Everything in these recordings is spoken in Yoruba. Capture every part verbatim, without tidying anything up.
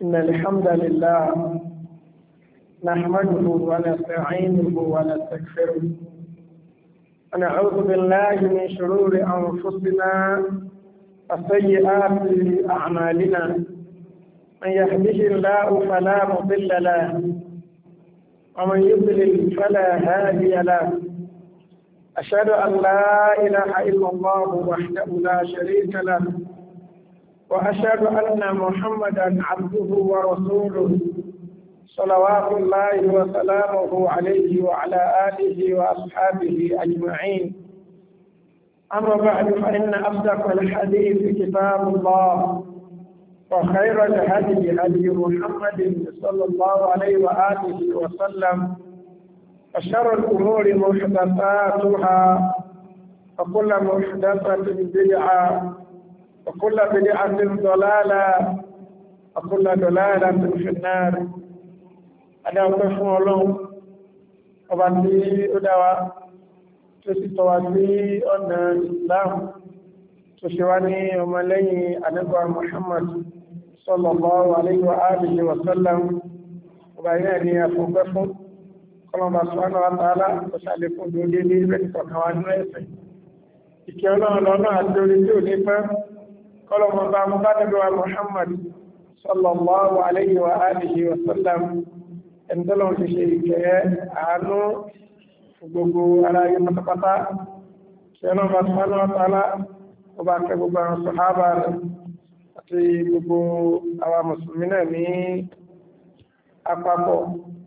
إن الحمد لله نحمده ونستعينه ونستغفره ونعوذ بالله من شرور أنفسنا وسيئات أعمالنا من يهده الله فلا مضل له ومن يضلل فلا هادي له أشهد أن لا إله إلا الله وحده لا شريك له وأشهد أن محمدا عبده ورسوله صلوات الله وسلامه عليه وعلى آله وأصحابه أجمعين. أما بعد فإن أصدق الحديث كتاب الله وخير الهدي هدي محمد صلى الله عليه وآله وسلم وشر الأمور محدثاتها وكل محدثة بدعة وكل بدعة ضلالة وكل ضلالة في النار. أنا أقول لهم أبنتي أدوى تستوى أن الإسلام تشواني وملي أنبوى محمد صلى الله عليه وآله وسلم وبعدين أفوقفهم قال سبحانه وتعالى وسألكم دولي لي بك وكوان رأسي إكيونا لنا الدولي دولي فهم قال مبا مبادئ محمد صلى الله عليه وآله وسلم انزلوا في شيء عنه فقوقوا على يمتقطع كيونا سبحانه وتعالى وباك ببا الصحابة àti gbogbo àwa mùsùlùmí náà ní àpapọ̀.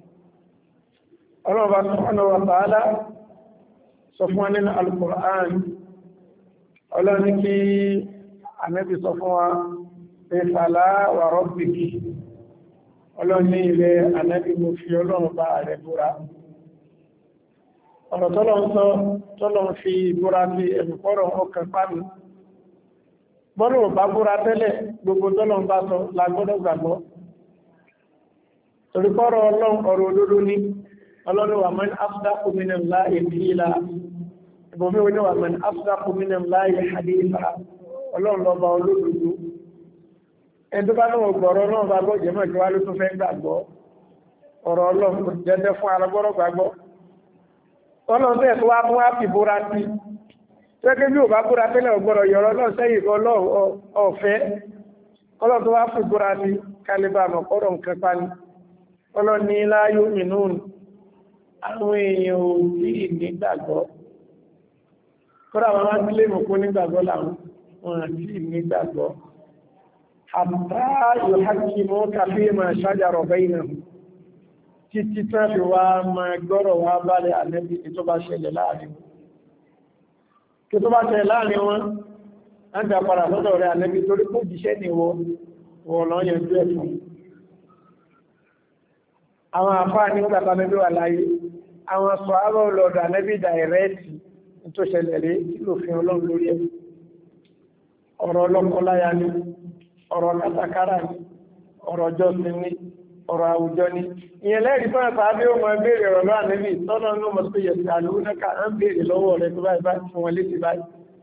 Ọlọ́run subhanahu wa ta'ala sọ fún wa nínú Al-Qur'an. Ọlọ́run ní kí Ànábì sọ fún wa pé fala wa rabbiki. Ọlọ́run ní ilẹ̀ Ànábì mo fi Ọlọ́run bá rẹ̀ búra. Ọ̀rọ̀ tọ́lọ́run sọ tọ́lọ́run fi búra sí ẹ̀mùkọ́rọ̀ ọkàn pàmì. Bọ́lọ̀ bá búra tẹ́lẹ̀ gbogbo tọ́lọ̀ ń bá sọ lágbọ́dọ̀ gbàgbọ́. Torípọ́rọ̀ ọlọ́run ọ̀rọ̀ olóró ní ọlọ́run wà man asdaqu minallahi qila. Ìbòmí wọn wà man asdaqu minallahi haditha. Ọlọ́run lọ bá olódodo. Ẹni tó bá náà gbọ́rọ̀ náà bá gbọ́ jẹ́mọ̀ tí wá ló tún fẹ́ gbàgbọ́. Ọ̀rọ̀ ọlọ́run kò jẹ́ fún alágbọ́rọ̀ gbàgbọ́. Ọlọ́run tẹ̀ tó wá mú àpì búra sí. Gẹ́gẹ́ bí ò bá búra tẹ́lẹ̀ ọgbọ́rọ̀ yọ̀rọ̀ náà sẹ́yìn ọlọ́run ọ̀fẹ́ ọlọ́run tó wá fún búra ní kálíbà mọ̀kọ́rọ̀ nǹkan pa ní ọlọ́ni la yu'minun àwọn èèyàn ò tí nígbàgbọ́ kọ́ra wọn máa tílé mọ̀kó nígbàgbọ́ làwọn wọn àti nígbàgbọ́ hatta yuhakkimuka fima shajara bainahum títí tán fi wá máa gbọ́rọ̀ wá balẹ̀ ànẹ́bí tó bá ṣẹlẹ̀ láàrin kí tó bá tẹ̀ láàrin wọn á ń dàpàdà lọ́dọ̀ rẹ̀ ànẹ́bí torí kó jíṣẹ́ ní wọ wọ̀lọ́ yẹnjú ẹ̀fún àwọn àfáà ní gbàtà ànẹ́bí wà láyé àwọn sọ àrọ̀ lọ́dọ̀ ànẹ́bí dàìrẹ́ẹ̀tì tó ṣẹlẹ̀ rí kí ló fi ọlọ́run lórí ẹ̀ ọ̀rọ̀ ọlọ́kọláya ni ọ̀rọ̀ kátàkárà ni ọ̀rọ̀ jọ́sìn ni ọ̀rọ̀ àwùjọ ni ìyẹn lẹ́rìí fún ẹ̀fà bí ó mọ béèrè ọ̀rọ̀ lọ́wọ́ ànẹ́bí tọ́nà ní ọmọ tó yẹ sí àlùúnẹ́ka ń béèrè lọ́wọ́ rẹ̀ tó báyìí báyìí fún wọn létí báyìí.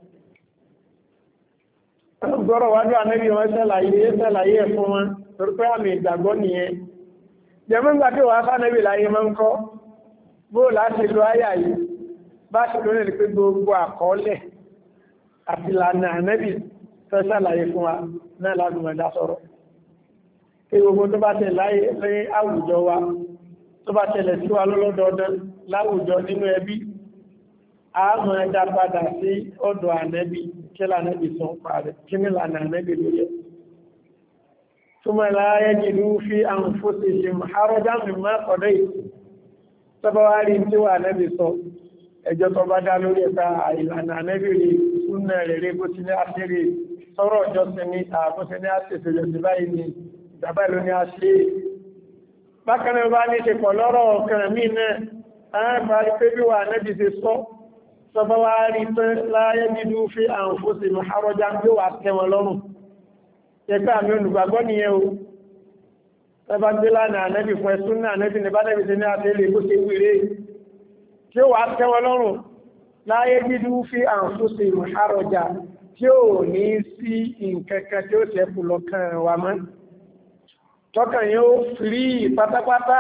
gbọ́rọ̀ wájú ànẹ́bí wọn ṣàlàyé ṣàlàyé ẹ̀ fún wọn torí pé àmì ìgbàgbọ́ nìyẹn. jẹ́mọ́ngbà tí wàá fánẹ́bí láyé máa ń kọ́ bó láti lo àyà yìí bá ṣe lónìí pé gbogbo àkọọ́lẹ̀ àti ìlànà ànẹ́bí fẹ́ ṣàlàyé fún wa náà ládùúgbò sọ̀rọ̀ gbogbo tó bá tẹ̀ láyé lẹ́yìn àwùjọ wa tó bá tẹ̀lẹ̀ sí wa lọ́lọ́dọọdọ́ láwùjọ nínú ẹbí a mọ̀ ẹ̀dá padà sí ọ̀dọ̀ ànẹ́bí kí lànẹ́bí sọ pàrẹ̀ kí ní lànà ànẹ́bí ló yẹ túnmọ̀ láyé jìlú fi àwọn fóṣì ṣe àrọ́já mi má kọ̀dọ̀ yìí tó bá wá rí tí wà ànẹ́bí sọ ẹjọ́ tó bá dá lórí ẹ̀ka ìlànà ànẹ́bí rí súnà rẹ̀ rí bó ti ní àṣírí sọ̀rọ̀ ọjọ́ sí ní àbúṣe ní àṣìṣe yọ̀sí báyìí ni ìjàmbá ìlú ni a ṣe bákan náà bá ní ṣe pọ̀ lọ́rọ̀ ọ̀kan mí náà ààbà pé bí wà nẹ́bí ṣe sọ sọba wá rí pé láyé dídú fi àwọn fóṣì àrọjá bí wà tẹ́wọn lọ́rùn ẹ̀ká àmì olùgbàgbọ́ nìyẹn o tẹba gbé lánàá nẹ́bí fún ẹ̀sùn náà nẹ́bí ní bá nẹ́bí ṣe ní àtẹ́lẹ̀ bó ṣe wíre tí ó wà tẹ́wọn lọ́rùn láyé dídú fi àwọn fóṣì àrọjá tí ó ní sí nǹkankan tí ó ṣẹ́kù lọ́kàn wa mọ́ tọ́kàn yóò fìrí pátápátá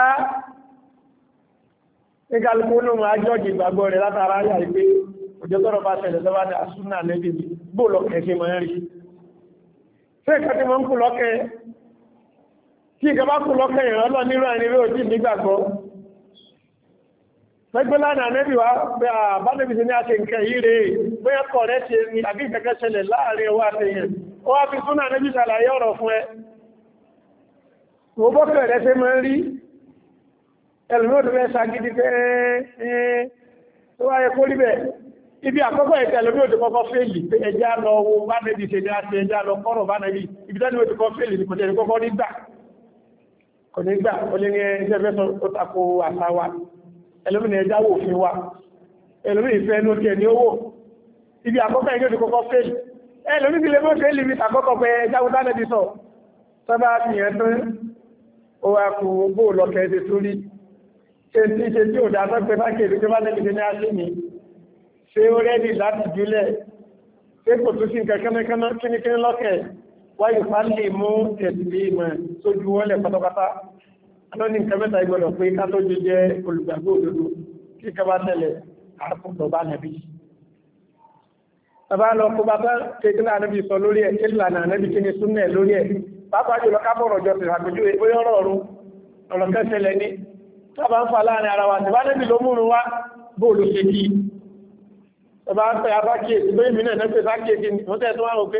ní kálukú ní ọmọ ajọ́jì ìgbàgbọ́ rẹ̀ látara ayà ìpé òjò tọ́rọ bá ṣẹlẹ̀ lọ́wọ́ ní àsúnà lẹ́bí bó lọ́kẹ̀ ṣe mọ̀ rí ṣé ìkẹ́ tí wọ́n ń kú lọ́kẹ́ tí ìkẹ́ bá kú lọ́kẹ́ ìrànlọ́ nírọ̀ ẹni rí òjì nígbàgbọ́ pẹ́gbẹ́ lánàá nẹ́bí wá pé àbánẹ́bí sí ní àṣẹ nǹkan yìí rèé bóyá kọ̀ rẹ̀ ṣe ní àbí ìkẹ́kẹ́ ṣẹlẹ̀ láàrin ọwọ́ àtẹ̀yìn ó wá fi súnà nẹ́bí ṣàlàyé ọ̀rọ̀ fún ẹ wo bọ́kẹ̀ rẹ̀ ṣe máa ń rí ẹlùmí òdó rẹ̀ ṣàgídí pé ẹ́ẹ́ tó wáyé kó rí bẹ̀ ibi àkọ́kọ́ ẹ̀tẹ́ ẹlùmí òdó kọ́kọ́ fèèlì pé ẹjá lọ wo bá nẹ́bí ṣe ní àṣẹ ẹjá lọ kọ́rọ̀ bá nẹ́bí ibi tẹ́lùmí òdó kọ́ fèèlì ní kò tẹ́lẹ̀ kọ́kọ́ nígbà kò nígbà ó lé ní ẹjẹ́ fẹ́ sọ ó tako àṣà wa ẹlùmí ní ẹjá wò fún wa ẹlùmí ìfẹ́ ló tiẹ̀ ní owó ibi àkọ́kọ́ ẹjọ́ òdó kọ́kọ́ fèèlì ẹlùmí ti lè mọ́ fèèlì mi tàkọ́kọ́ pé ẹjá wo tánẹ́bí sọ tọ́ba fìyàn tán ó wá kú bó lọ́kẹ́ ti sórí ṣe tí ṣe tí ò dá tọ́pẹ́ fákèrí tó bá lẹ́gbẹ̀ẹ́ ní aṣe ní ṣe ó rẹ́dì láti jùlẹ̀ ṣe kò tó sí nǹkan kẹ́mẹ́kẹ́mẹ́ kíníkíní lọ́kẹ̀ wáyé fálì mú ẹ̀sìlì ìmọ̀ sójú wọlé pátápátá alọ́ní nǹkan mẹ́ta ìgbọ́dọ̀ pé ká tó jẹ jẹ́ olùgbàgbọ́ òdodo kí ká bá tẹ̀lẹ̀ àkùnkọ̀ bá nàbí bàbá lọ kó bàbá kékeré ànábì sọ lórí ẹ̀ kí lànà ànábì kí ni súnmẹ̀ lórí ẹ̀ pápá jùlọ kábọ̀rọ̀ jọ sí àpèjúwe bóyá ọ̀rọ̀ ọ̀run ọ̀rọ̀ kẹsẹ̀lẹ̀ ní tọ́bá ń fa láàrin ara wa tìbá níbi ló múrun wá bóòlù ṣe kí tọ́bá ń pẹ́ abákíyèsí bóyí mi náà nẹ́pẹ́ sákíyèsí wọ́n tẹ́ tó wá rò pé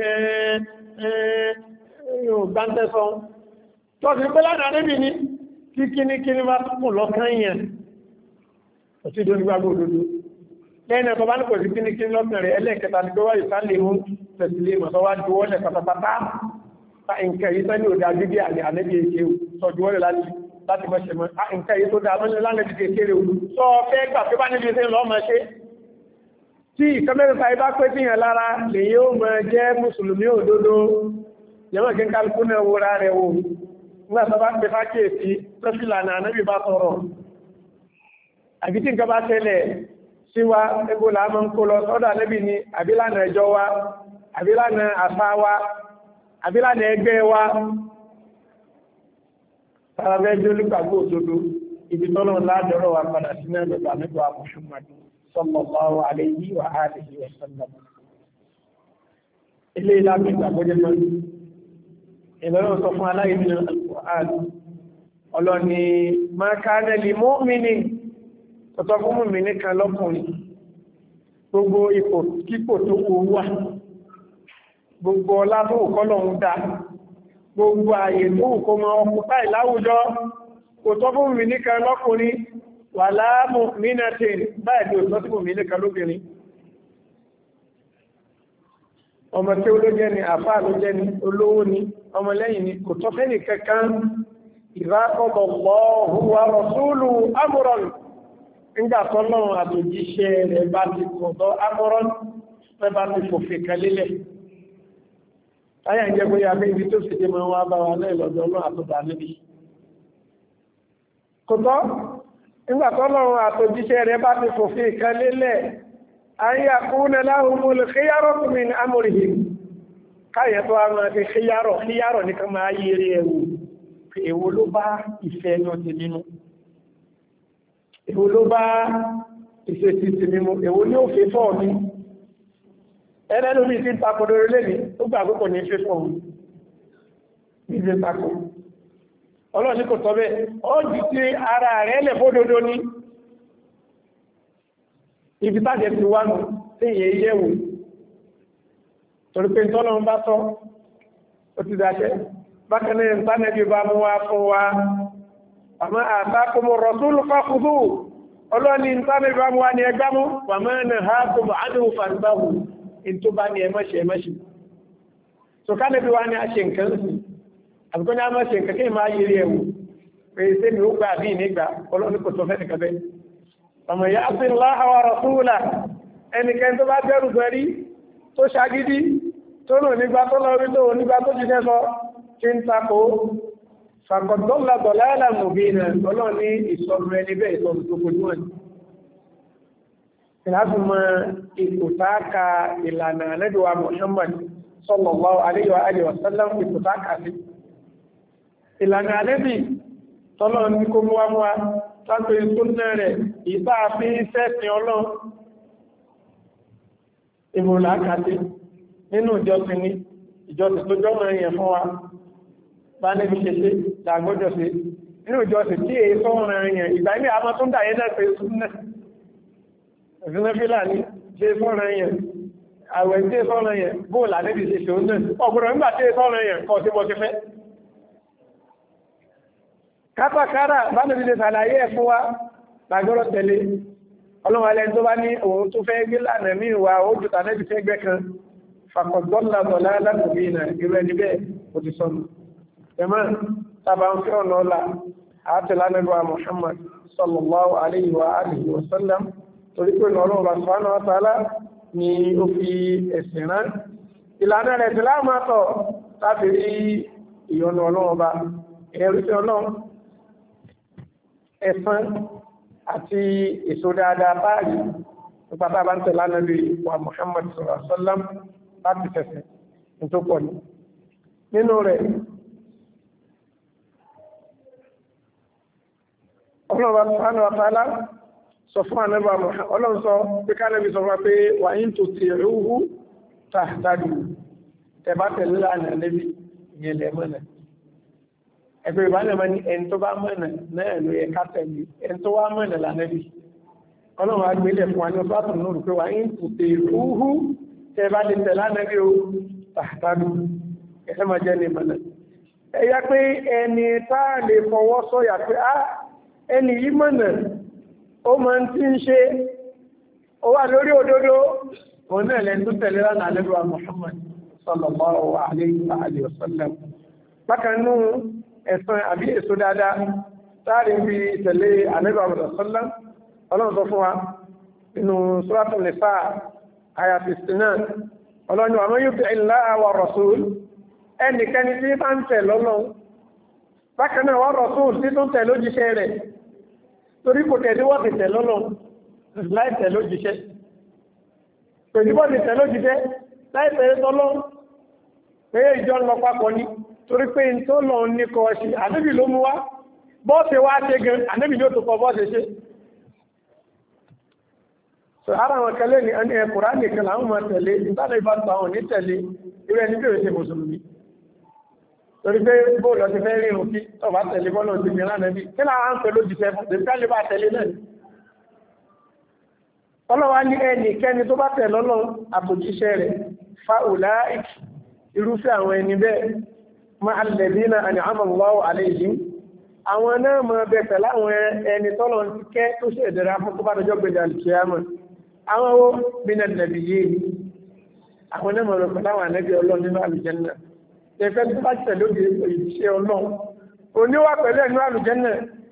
ẹ̀ẹ́rẹ́ gbáǹtẹ́sọ tọ́sí pé lánàá níbi ní kí kíní kíní bá túnkùn lọ́kàn yẹn òtí ìdó nígbàgbọ́ òdodo lẹ́yìn ẹ̀kọ́ bá ní kò sí kíní kíní lọ́kàn rẹ̀ ẹlẹ́ẹ̀kẹta ní gbọ́wọ́ ìsálẹ̀ mú tẹ̀sílẹ̀ mọ̀sọ́wá juwọ́lẹ̀ pátápátá ta nǹkan yìí sẹ́ni ò dájú bí àlẹ́ ànẹ́bí èké sọ́jú wọ́lẹ̀ láti láti mọ́ ṣe mọ́ nǹkan yìí tó dáa mọ́ lánàbí kékeré olú sọ fẹ́ gbà pé bá níbi ṣe lọ́ mọ́ ṣe tí ìkọ́mẹ́rẹ́ta ibá pé tíyàn lára lè yóò mọ́ jẹ́ mùsùlùmí òdodo yẹ́mọ̀ kí n kálukú náà wúra rẹ̀ wò nígbà tó bá pè fákèsí tó fi lànà ànẹ́bí bá sọ̀rọ̀ àbí tí nǹkan bá tẹ́lẹ̀ sí wa ebo là máa ń kó lọ sọ́dọ̀ ànẹ́bí ni àbí lánà ẹjọ́ wa àbí lánà àṣà wa àbí lánà ẹgbẹ́ wa tàbí olùgbàgbọ́ òdodo ibi tọ́lọ́ ládọ́rọ̀ wa padà sí náà lọ́gbà nígbà Muhammadu sallallahu alayhi wa alihi wa sallam. ilé ìlànà ìgbàgbọ́jẹ́ mọ́ ìlọ́rọ̀ sọ fún aláìsí al-Qur'an ọlọ́ni ma kana li mu'minin tọ́tọ́ fún mùmìnì kan lọ́kùnrin gbogbo ipò kípò tó kó wà gbogbo ọlá tó kọ́lọ̀ ń dá gbogbo ààyè tó kó mọ ọkùnfà ìláwùjọ kò tọ́ fún mi níkan lọ́kùnrin wà láàmù mínàtín báyìí tó tọ́ fún mi níkan lóbìnrin ọmọ tí ó ló jẹ́ ni àfáà ló jẹ́ ni olówó ni ọmọlẹ́yìn ni kò tọ́ fẹ́ni kankan ìrákọ̀bọ̀ Allahu wa rasuluhu amran nígbà tọ́lọ́run àtòjíṣẹ́ rẹ̀ bá ti kọ̀tọ́ amran fẹ́ bá ti fòfin kalélẹ̀ táyà ń jẹ́ bóyá abẹ́ ibi tó fi dé mọ́ wá bá wa náà lọ́dọ̀ ọlọ́run àtọ́dà níbi. kò tọ́ nígbà tọ́lọ́run àtòjíṣẹ́ rẹ̀ bá ti fòfin kan lélẹ̀ ayé àkúnná lahumul khiyaratu min amrihim káyẹ̀ tó a máa fi khiyarọ̀ khiyarọ̀ ní ká máa yí eré ẹ̀wò èwo ló bá ìfẹ́ náà ti nínú èwo ló bá ìfẹ́ ti ti nínú èwo ní ó fi fọ́ mi ẹ̀rẹ́ lórí tí ń takò lórí lẹ́ni ó gbà púpọ̀ ní ṣe fún ọ̀hún ní ṣe takò ọlọ́ọ̀ní kò tọ́bẹ̀ ó jù sí ara rẹ̀ lẹ̀ fódodo ní ibi tájẹ̀ ti wá nù tí ìyẹ̀ yẹ̀wò torí pé tọ́lọ́ ń bá tọ́ ó ti dáṣẹ́ bákanáà ìtánẹ́bí bá mú wá fún wa àmọ́ àtàkùnmọ̀ rọ̀túlù fákùdù ọlọ́ọ̀ní ìtánẹ́bí bá mú wá ní ẹgbámú wàmọ́ ha kò bá ádùn fàǹdáhù in tó bá ní ẹmọ́ṣe ẹmọ́ṣe so ká lẹ́bí wá ní a ṣe nǹkan sí àbúkọ́ ní a mọ́ ṣe nǹkan kí máa yìí ẹ̀wù pẹ̀lú sí mi ó gbà bí nígbà ọlọ́ni kò tó fẹ́ni kẹfẹ́ ọmọ ìyá sí Allaha wa rasula ẹnikẹ́ni tó bá bẹ̀rù gbẹ̀rí tó ṣagídí tó lò nígbà tó lọ rí lóò nígbà tó jíṣẹ́ sọ kí ń takò fàkọ̀dọ́là dọ̀láàlà mubina ọlọ́ni ìsọ̀rọ̀ ẹni bẹ́ẹ̀ ìsọ̀rọ̀ tó kojú wọn láti mọ ìpòtáka ìlànà ànábìwa Muhammad sallallahu alayhi wa alihi wa sallam ìpòtáka sí ìlànà ànábì tọ́lọ́ ní kó mú wá mú wa sáńtò ìsúnná rẹ̀ ìbá fi ń sẹ́sìn ọlọ́run ìmọ̀lá kàtí nínú ìjọsìn ní ìjọsìn tó jọ́mọ̀ èèyàn fún wa bá níbi ṣe ṣe dàgbọ́jọ́ sí nínú ìjọsìn tí èyí sọ́rọ̀ èèyàn ìgbà ní àmọ́ tó ń dà yẹ́ náà pé súnná ìsinẹ́fílà ní ṣe sọ́rọ̀ èèyàn àwẹ̀ tí sọ́rọ̀ èèyàn bóòlà níbi ṣe ṣe ó náà ọgbọ̀rọ̀ nígbà tí sọ́rọ̀ èèyàn kọ́ sí bọ́ ti fẹ́ kápákárà bá níbi ṣe ṣàlàyé ẹ̀ fún wa lágbọ́rọ̀ tẹ̀lé ọlọ́run alẹ́ tó bá ní òun tó fẹ́ gbé lànà mí wa ó jù tànẹ́bì fẹ́ gbẹ́ kan fàkọ̀gbọ́nlá bọ̀lá látòbí ìnà irú ẹni bẹ́ẹ̀ ó ti sọnù ẹ̀mọ́ tàbá ń fẹ́ ọ̀nà ọ̀la àátẹ̀lánẹ́bà Muhammad sallallahu alayhi wa alihi wa sallam torí pé lọ́rọ̀ subhanahu wa ta'ala ni ó fi ẹ̀sìn rán ìlànà rẹ̀ tí láàmàtọ̀ láti rí ìyọnu ọlọ́run ọba ẹ̀rú tí ọlọ́run ẹ̀fán àti èso dáadáa báyìí nípa tá a bá ń tẹ̀lé ànábì wa Muhammad sallallahu alaihi wasallam láti fẹ̀sẹ̀ ní tó pọ̀ ní. nínú rẹ̀ ọlọ́run subhanahu wa ta'ala sọ fún ànábì wa Muhammad ọlọ́run sọ pé kánàbì sọ fún pé wa in tuti'uhu tahtadu tẹ̀bá tẹ̀lé ànábì ìyẹn lẹ́mọ̀nà ẹgbẹ́ ìbánimọ̀ ní ẹni tó bá mọ̀nà náà ló yẹ ká tẹ̀lé ẹni tó wá mọ̀nà lànàbí ọlọ́run agbélẹ̀ fún wa ní ọba tó lórí pé wà ń tùtè rúhú tẹ́ bá lè tẹ̀lé lànàbí o tàbí ẹ̀fẹ́ máa jẹ́ ní mọ̀nà ẹ̀yà pé ẹni tá a lè fọwọ́ sọ̀yà pé á ẹni yìí mọ̀nà ó máa ń tí ń ṣe ó wà lórí òdodo òun náà lẹ́nu tó tẹ̀lé lànàbí wa Muhammad sallallahu alayhi wa sallam bákan nú ẹ̀sán àbí èso dáadáa táàrí bí tẹ̀lé ànábì sọ́lá ọlọ́run sọ fún wa nínú Suratul Nisa àyà sixty-nine ọlọ́run wa man yuti' Allaha wa rasul ẹnikẹ́ni tí bá ń tẹ̀ lọ́lọ́run bákan náà wa rasul tí tó ń tẹ̀ lójíṣẹ́ rẹ̀ torí kò tẹ̀lé wọ́n ti tẹ̀ lọ́lọ́run láì tẹ̀ lójíṣẹ́ pẹ̀lú wọ́n ti tẹ̀ lójíṣẹ́ láì tẹ̀ lọ́lọ́run pé ìjọ ń lọ papọ̀ ní torí pé n tó lọ ní kọ ṣe ànábì ló mú wá bọ́ọ̀sẹ̀ wá ṣe gan ànábì ló tó kọ bọ́ọ̀sẹ̀ ṣe so ara wọn kẹlẹ́ ní ẹni ẹkùnrá nìkan láwọn máa tẹ̀lé ìbára ìbá tó àwọn ní tẹ̀lé irú ẹni bí òṣè mùsùlùmí torí pé bóòlù ọtí fẹ́ rí irun kí tọ́ba tẹ̀lé bọ́ọ̀lù ọtí fi rán ẹbí kí láwọn ń pè lójúṣẹ́ fún tèmi ká lè bá tẹ̀lé náà ọlọ́wà ní ẹnì kẹ́ni tó bá tẹ̀ lọ́lọ́ àtòjíṣẹ́ rẹ̀ fa ulaik irúfẹ́ àwọn ẹni bẹ́ẹ̀ ma alladhina an'ama Allahu alayhim àwọn náà mọ̀ bẹ̀tẹ̀ láwọn ẹni tọ́lọ̀ ti kẹ́ tó ṣe ìdẹ̀ra fún tó bá dọjọ́ gbẹ̀dẹ̀ alìkìyàmọ̀ àwọn owó bínà nàbì yìí àwọn náà mọ̀ bẹ̀tẹ̀ láwọn ànábì ọlọ́ nínú àlùjẹ́nà ẹ̀fẹ́ tó bá tẹ̀ lóde ìṣẹ́ ọlọ́ oníwà pẹ̀lú ẹ̀nú àlùjẹ́nà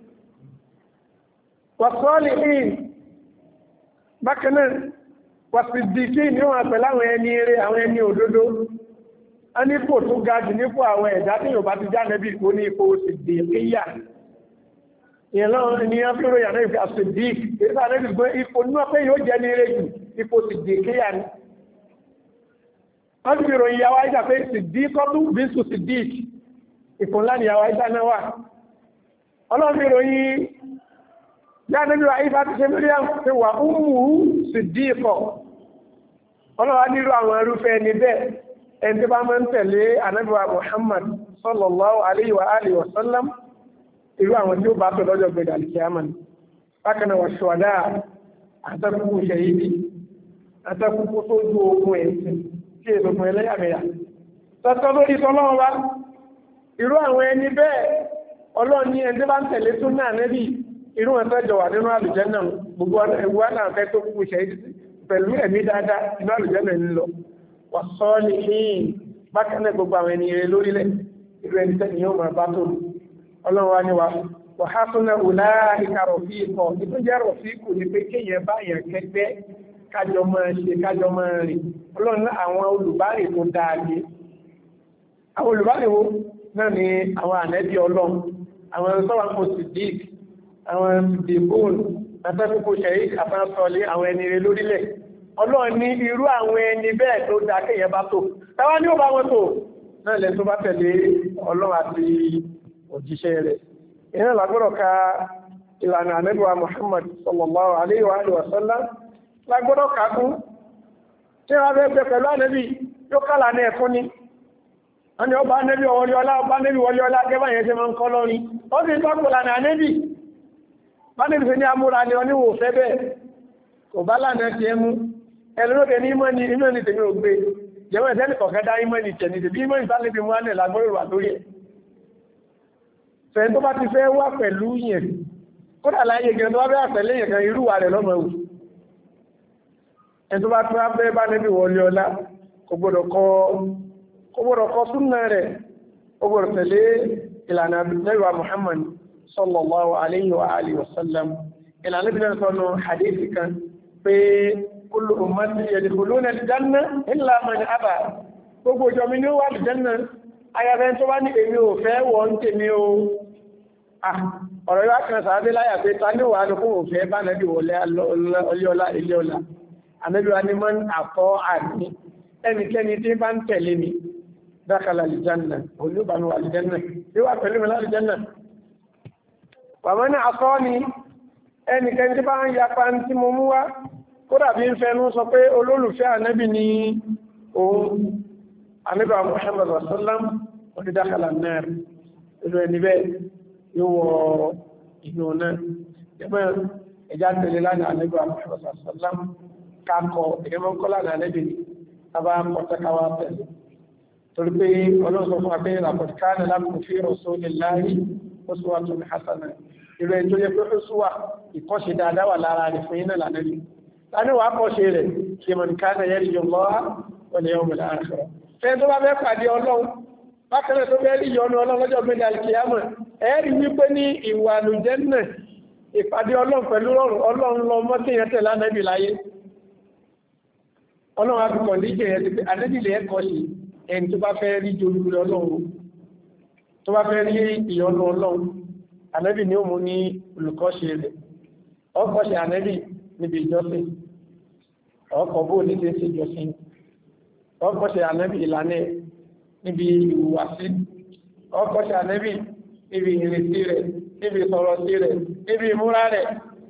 was-salihin bákan náà was-siddiqin ní wọn pẹ̀lú àwọn ẹni eré àwọn ẹni òdodo a ní ipò tó ga jù nípò àwọn ẹ̀dá tí yóò bá ti já nẹ́bí kó ní ipò siddiqiyya ìyẹ̀lọ́run ni a fi ròyìn àná ìfẹ́ as-siddiq ìfẹ́ ànẹ́bí gbé ipò níwọ̀n pé yóò jẹ́ ní eré jù ipò siddiqiyya ni wọ́n ti fi ròyìn ìyàwó àìsà pé siddiqatu bintu siddiq ipò ńlá ni ìyàwó àìsà náà wà ọlọ́run fi ròyìn yá nẹ́bí wa àìsà ti ṣe Maryam pé wà ummuhu siddiqa ọlọ́run á nílò àwọn ẹrúfẹ́ ẹni bẹ́ẹ̀ ẹni tí bá máa ń tẹ̀lé ànábì wa Muhammad sallallahu alayhi wa alihi wa sallam irú àwọn tí ó bá tó lọ́jọ́ gbẹ̀dẹ̀ alìkíyàmà ní bákanáà wà ṣùwádà àtẹ́kùkù ṣẹ̀yìdì àtẹ́kùkù tó ju ogun ẹ̀sìn tí èso fún ẹlẹ́yàmẹ̀yà tọ́tọ́ lórí tọ́lọ́wọ́ wá irú àwọn ẹni bẹ́ẹ̀ ọlọ́run ní ẹni tí bá ń tẹ̀lé tún náà nẹ́bí irú ẹ̀ tọ́jọ wà nínú àlùjànnà gbogbo ẹwà náà fẹ́ tó kúkú ṣẹ̀yìdì pẹ̀lú ẹ̀mí dáadáa inú àlùjànnà ń lọ wàsọ́ọ̀lì hìn bákanáà gbogbo àwọn ẹni rẹ̀ lórílẹ̀ irú ẹni tẹ́ni yóò máa bá tó ọlọ́run wá ní wa wàhásùnà òlà ìkàrọ̀ fi ikọ̀ ìtúnjẹ́ rọ̀ fi kù ní pé kéèyàn bá yàn kẹgbẹ́ kájọ máa ṣe kájọ máa rìn ọlọ́run àwọn olùbárè tó dáa ní àwọn olùbárè wo náà ni àwọn ànẹ́bí ọlọ́run àwọn sọ́wọ́n kò sì dìk àwọn dìbòòlù àtẹ́kùkù ṣẹ̀yí àbáṣọlé àwọn ẹni rẹ̀ lórílẹ̀ ọlọ́run ní irú àwọn ẹni bẹ́ẹ̀ tó dá kéèyàn bá tó táwa ní ó bá wọn tó náà lẹ́ tó bá tẹ̀lé ọlọ́run àti òjíṣẹ́ rẹ̀. Ìyẹn lágbọ́dọ̀ ka ìlànà ànábì wa Muhammad sallallahu alayhi wa alihi wa sallam lágbọ́dọ̀ ka kún. Tí wọ́n fẹ́ bẹ pẹ̀lú ànábì yóò kálà ní ẹ̀fún ni. Wọ́n ni ọba ànábì wọlé ọlá, ọba ànábì wọlé ọlá, gẹ́gbà yẹn ṣe máa ń kọ́ lọ́rin. Ó sì tọ́kù lànà ànábì. Bánẹ́bì fi ní amúra ni oníwò fẹ́ bẹ́ẹ̀. Kò bá lànà ti ẹmú. Ẹlòmíkẹ́ ní ìmọ̀ ni ìmọ̀ ni tèmi ò gbé. Jẹ́wọ́n ìtẹ́lẹ̀ kọ̀ọ̀kẹ́ dá ìmọ̀ ni tẹ̀lé tèmi ìmọ̀ ìtàlẹ́bì mú ánẹ̀ lágbọ́rò wà lórí ẹ̀. Fẹ́ tó bá ti fẹ́ wá pẹ̀lú yẹn. Kódà láyé gẹ̀rẹ́ tó bá bẹ́ àpẹẹlẹ́ yẹn kan irú wà rẹ̀ lọ́mọ ewu. Ẹ tó bá tó bá bẹ́ bá nẹ́bí wọlé ọlá, kò gbọ́dọ̀ kọ súnnà rẹ̀, ó gbọ́dọ̀ tẹ̀lé ìlànà Ànábì wa Muhammad sallallahu alayhi wa alihi wa sallam. Ìlànà bí náà sọ́nà hadithi kan pé kullu ummati yadkhuluna al-janna illa man aba. Gbogbo ìjọ mi ní ó wà al-janna, ayàfẹ́ tó bá ní èmi ò fẹ́ wọ́n tèmi o. Ọ̀rọ̀ yóò kan sàábé láyà pé ta ní wà ní fún òfẹ́ bá nẹ́bí wọlé ọlọ́ọ̀lá ilé ọlá. Ànábì wa ní man ata'ani, ẹnikẹ́ni tí bá ń tẹ̀lé mi dakhala al-janna, olúbanu al-janna, yóò wà pẹ̀lú mi al-janna. Wa man asani, ẹnikẹ́ni tí bá ń yapa tí mo mú wá, kódà bí ń fẹnu sọ pé olólùfẹ́ ànábì ní òun, ànábì wa Muhammad sallam, ó ti dakhala an-nar, ìlú ẹni bẹ́ẹ̀ yóò wọ inú náà. Ẹgbẹ́ ẹjá tẹ̀lé lánàá ànábì wa Muhammad sallam, kákọ̀ ìgbẹ́mọ́ kọ́ lánàá ànábì ní tàbá pọ̀tẹ́káwà tẹ̀lé. Torí pé ọlọ́sọ fún abẹ́ laqad kana lakum fi rasulillahi uswatun hasana. Ìrọ̀ ètò yẹ pé ó ìkọ́ṣe dáadáa wà lára rẹ̀ fún iná lànàbí. Láni wà kọ́ṣe rẹ̀ kí man kana yarju Allaha wal yawmal akhir. Fẹ́ tó bá bẹ́ pàdé ọlọ́run, bákẹ́rẹ́ tó bẹ́ rí yọnu ọlọ́run lọ́jọ́ gbé al-qiyamah. Ẹ̀rí wípé ní ìwà àlùjánnà ìpàdé ọlọ́run pẹ̀lú ọlọ́run lọ mọ́ tí yẹn tẹ̀ lánàbí láyé. Ọlọ́run á fi kọ̀ndíṣẹ̀ yẹn ti pé àdébìlẹ̀ ẹ̀kọ́ sí ẹni tó bá fẹ́ rí jolú ọlọ́run, tó bá fẹ́ rí ìyọnu ọlọ́run. Ànábì ni ó mú ní olùkọ́ṣe rẹ̀. Ọkọ̀ṣe ànábì níbi ìjọsìn. Ọkọ̀ bó ní tẹ́sí ìjọsìn. Ọkọ̀ṣe ànábì ìlànà níbi ìhùwàsí. Ọkọ̀ṣe ànábì níbi ìrètí rẹ̀, níbi ìsọ̀rọ̀ sí rẹ̀, níbi ìmúra rẹ̀.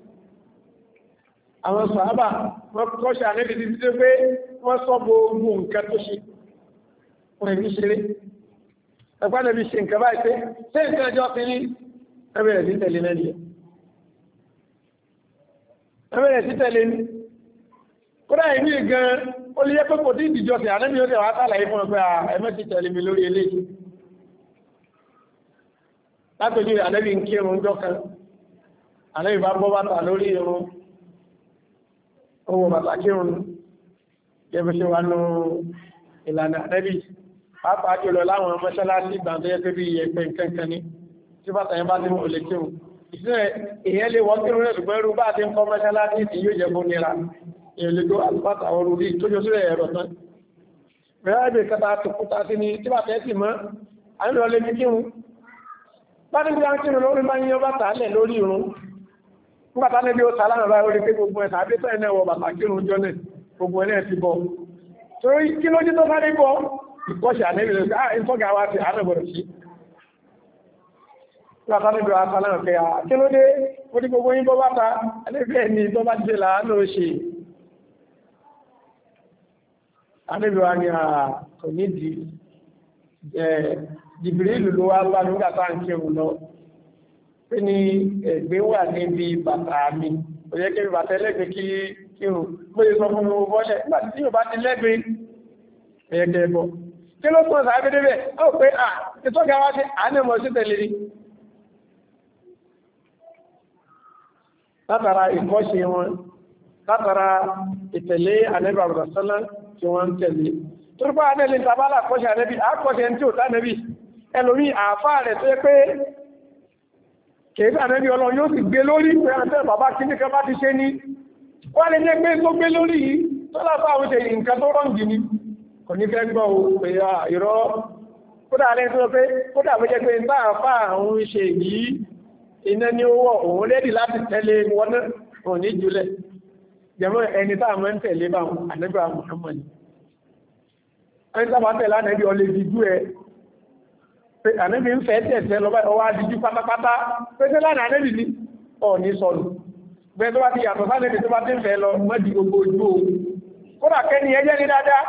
Àwọn sàhábà wọ́n kọ́ṣe ànábì títí tó pé wọ́n sọ gbogbo nǹkan tó ṣe. Wọ́n rí ṣeré. Ẹgbẹ́ ànábì ṣe nǹkan báyìí pé ṣé nǹkan ẹjọ́ fi ní ẹbẹ̀rẹ̀ sí tẹ̀lé náà nìyẹn. Ẹbẹ̀rẹ̀ sí tẹ̀lé ní. Kódà ìní gan ó lè yẹ pé kò tí ìdíjọ sí ànábì ó tẹ̀ wá sàlàyé fún ọgbẹ́ ẹmẹ́ ti tẹ̀lé mi lórí eléyìí. Látòjú ànábì ń kírun jọ kan. Ànábì bá bọ́ bàtà lórí irun. Ó wọ bàtà kírun. Yẹ́bí ṣe wà nù ìlànà ànábì. Pàápàá jùlọ láwọn mọ́ṣáláṣí ìgbà tó yẹ pé bí ẹ̀pẹ̀ nǹkan ní. Tí bàtà yẹn bá ti mọ̀ lè kírun. Ìsìnlẹ̀ èyàn lè wọ́n kírun rẹ̀ ṣùgbọ́n irú bá ti ń kọ́ mọ́ṣáláṣí tí yóò jẹ́ fún nira. Èyàn lè tó àlùbátà ọrùn rí tó jọ sílẹ̀ ẹ̀rọ tán. Bẹ̀rẹ̀ àgbẹ̀ kẹta tòkúta sí ni tí bàtà ẹ̀ sì mọ́, à ń lọ lé ní kírun. Bá ní bí a ń kírun lórí bá yíyan bàtà lẹ̀ lórí irun. Nígbà tá níbi ó sàlámà bá orí pé gbogbo ẹ̀sà àbí fẹ́ẹ̀ náà wọ bàtà kírun jọ náà, gbogbo ẹ̀ náà ti bọ̀. Torí kí ló dé tó sáré bọ̀? Ìkọ́ṣẹ́ ànẹ́bí rẹ̀ ah ìfọ́gà wa ti àánàbọ̀rọ̀ sí. Látàlẹ́bí wa sálẹ̀ ọ̀fẹ́ à kí ló dé ó ní gbogbo yín bọ́ bàtà alẹ́bẹ̀ ni tó bá jẹ́ láàánú ṣe. Ànẹ́bí wa ni à kò ní di jìbìrì ìlú ló wá bá nígbà tá à ń kírun lọ. Pé ní ẹ̀gbẹ́ wà níbi bàtà mi. Ó yẹ kí bàtà ẹlẹ́gbẹ̀ẹ́ kí kírun. Bó ṣe sọ fún mi bọ́ṣẹ̀ nígbà tí yóò bá ti lẹ́gbẹ̀ẹ́ ẹ̀yẹ́kẹ́ bọ̀. Kí ló pọ̀ sáà bẹ́ẹ̀ bẹ́ẹ̀? Ó pé à ìtọ́gà wá sí àánẹ́mọ̀ sí tẹ̀lé rí. Látara ìkọ́ṣe wọn, látara ìtẹ̀lé ànẹ́bà àbùdásọ́lá tí wọ́n ń tẹ̀lé. Torípá ànẹ́lẹ́ ìtàbálà kọ́ṣe ànẹ́bì, àkọ́ṣe tí ò tánẹ́bì. Ẹlòmí àáfáà rẹ̀ tó yẹ pé kèébà ànẹ́bì ọlọ́run yóò sì gbé lórí pé àtẹ́ bàbá kíní kan bá ti ṣe ní. Wọ́n lè jẹ́ pé tó gbé lórí yìí tó láfà àwọn ṣe nǹkan tó rọ̀ǹgì ni. Kò ní fẹ́ gbọ́ pé ìrọ́ kódà rẹ̀ tó pé kódà bó jẹ́ pé ń bá àáfáà àwọn ṣe yìí iná ní owó òun lẹ́dì láti tẹ́lé wọn náà ní jùlẹ̀. Jẹ́mọ́ ẹni táà mọ́ ń tẹ̀lé bá Ànábì Muhammad. Ẹni táà máa tẹ̀lé Ànábì ọlẹ́ ìdíjú ẹ. pé ànẹ́bí ń fẹ́ tẹ̀sẹ̀ lọ́wọ́ ọwọ́ adìjú pátápátá pé tẹ́ lánàá ànẹ́bí ní ọ̀ ní sọnù bẹ́ẹ̀ tó bá ti yàtọ̀ sánẹ́bí tó bá ti ń fẹ́ lọ mọ́dí gbogbo ojú o kódà kẹ́ni ẹjẹ́ ní dáadáa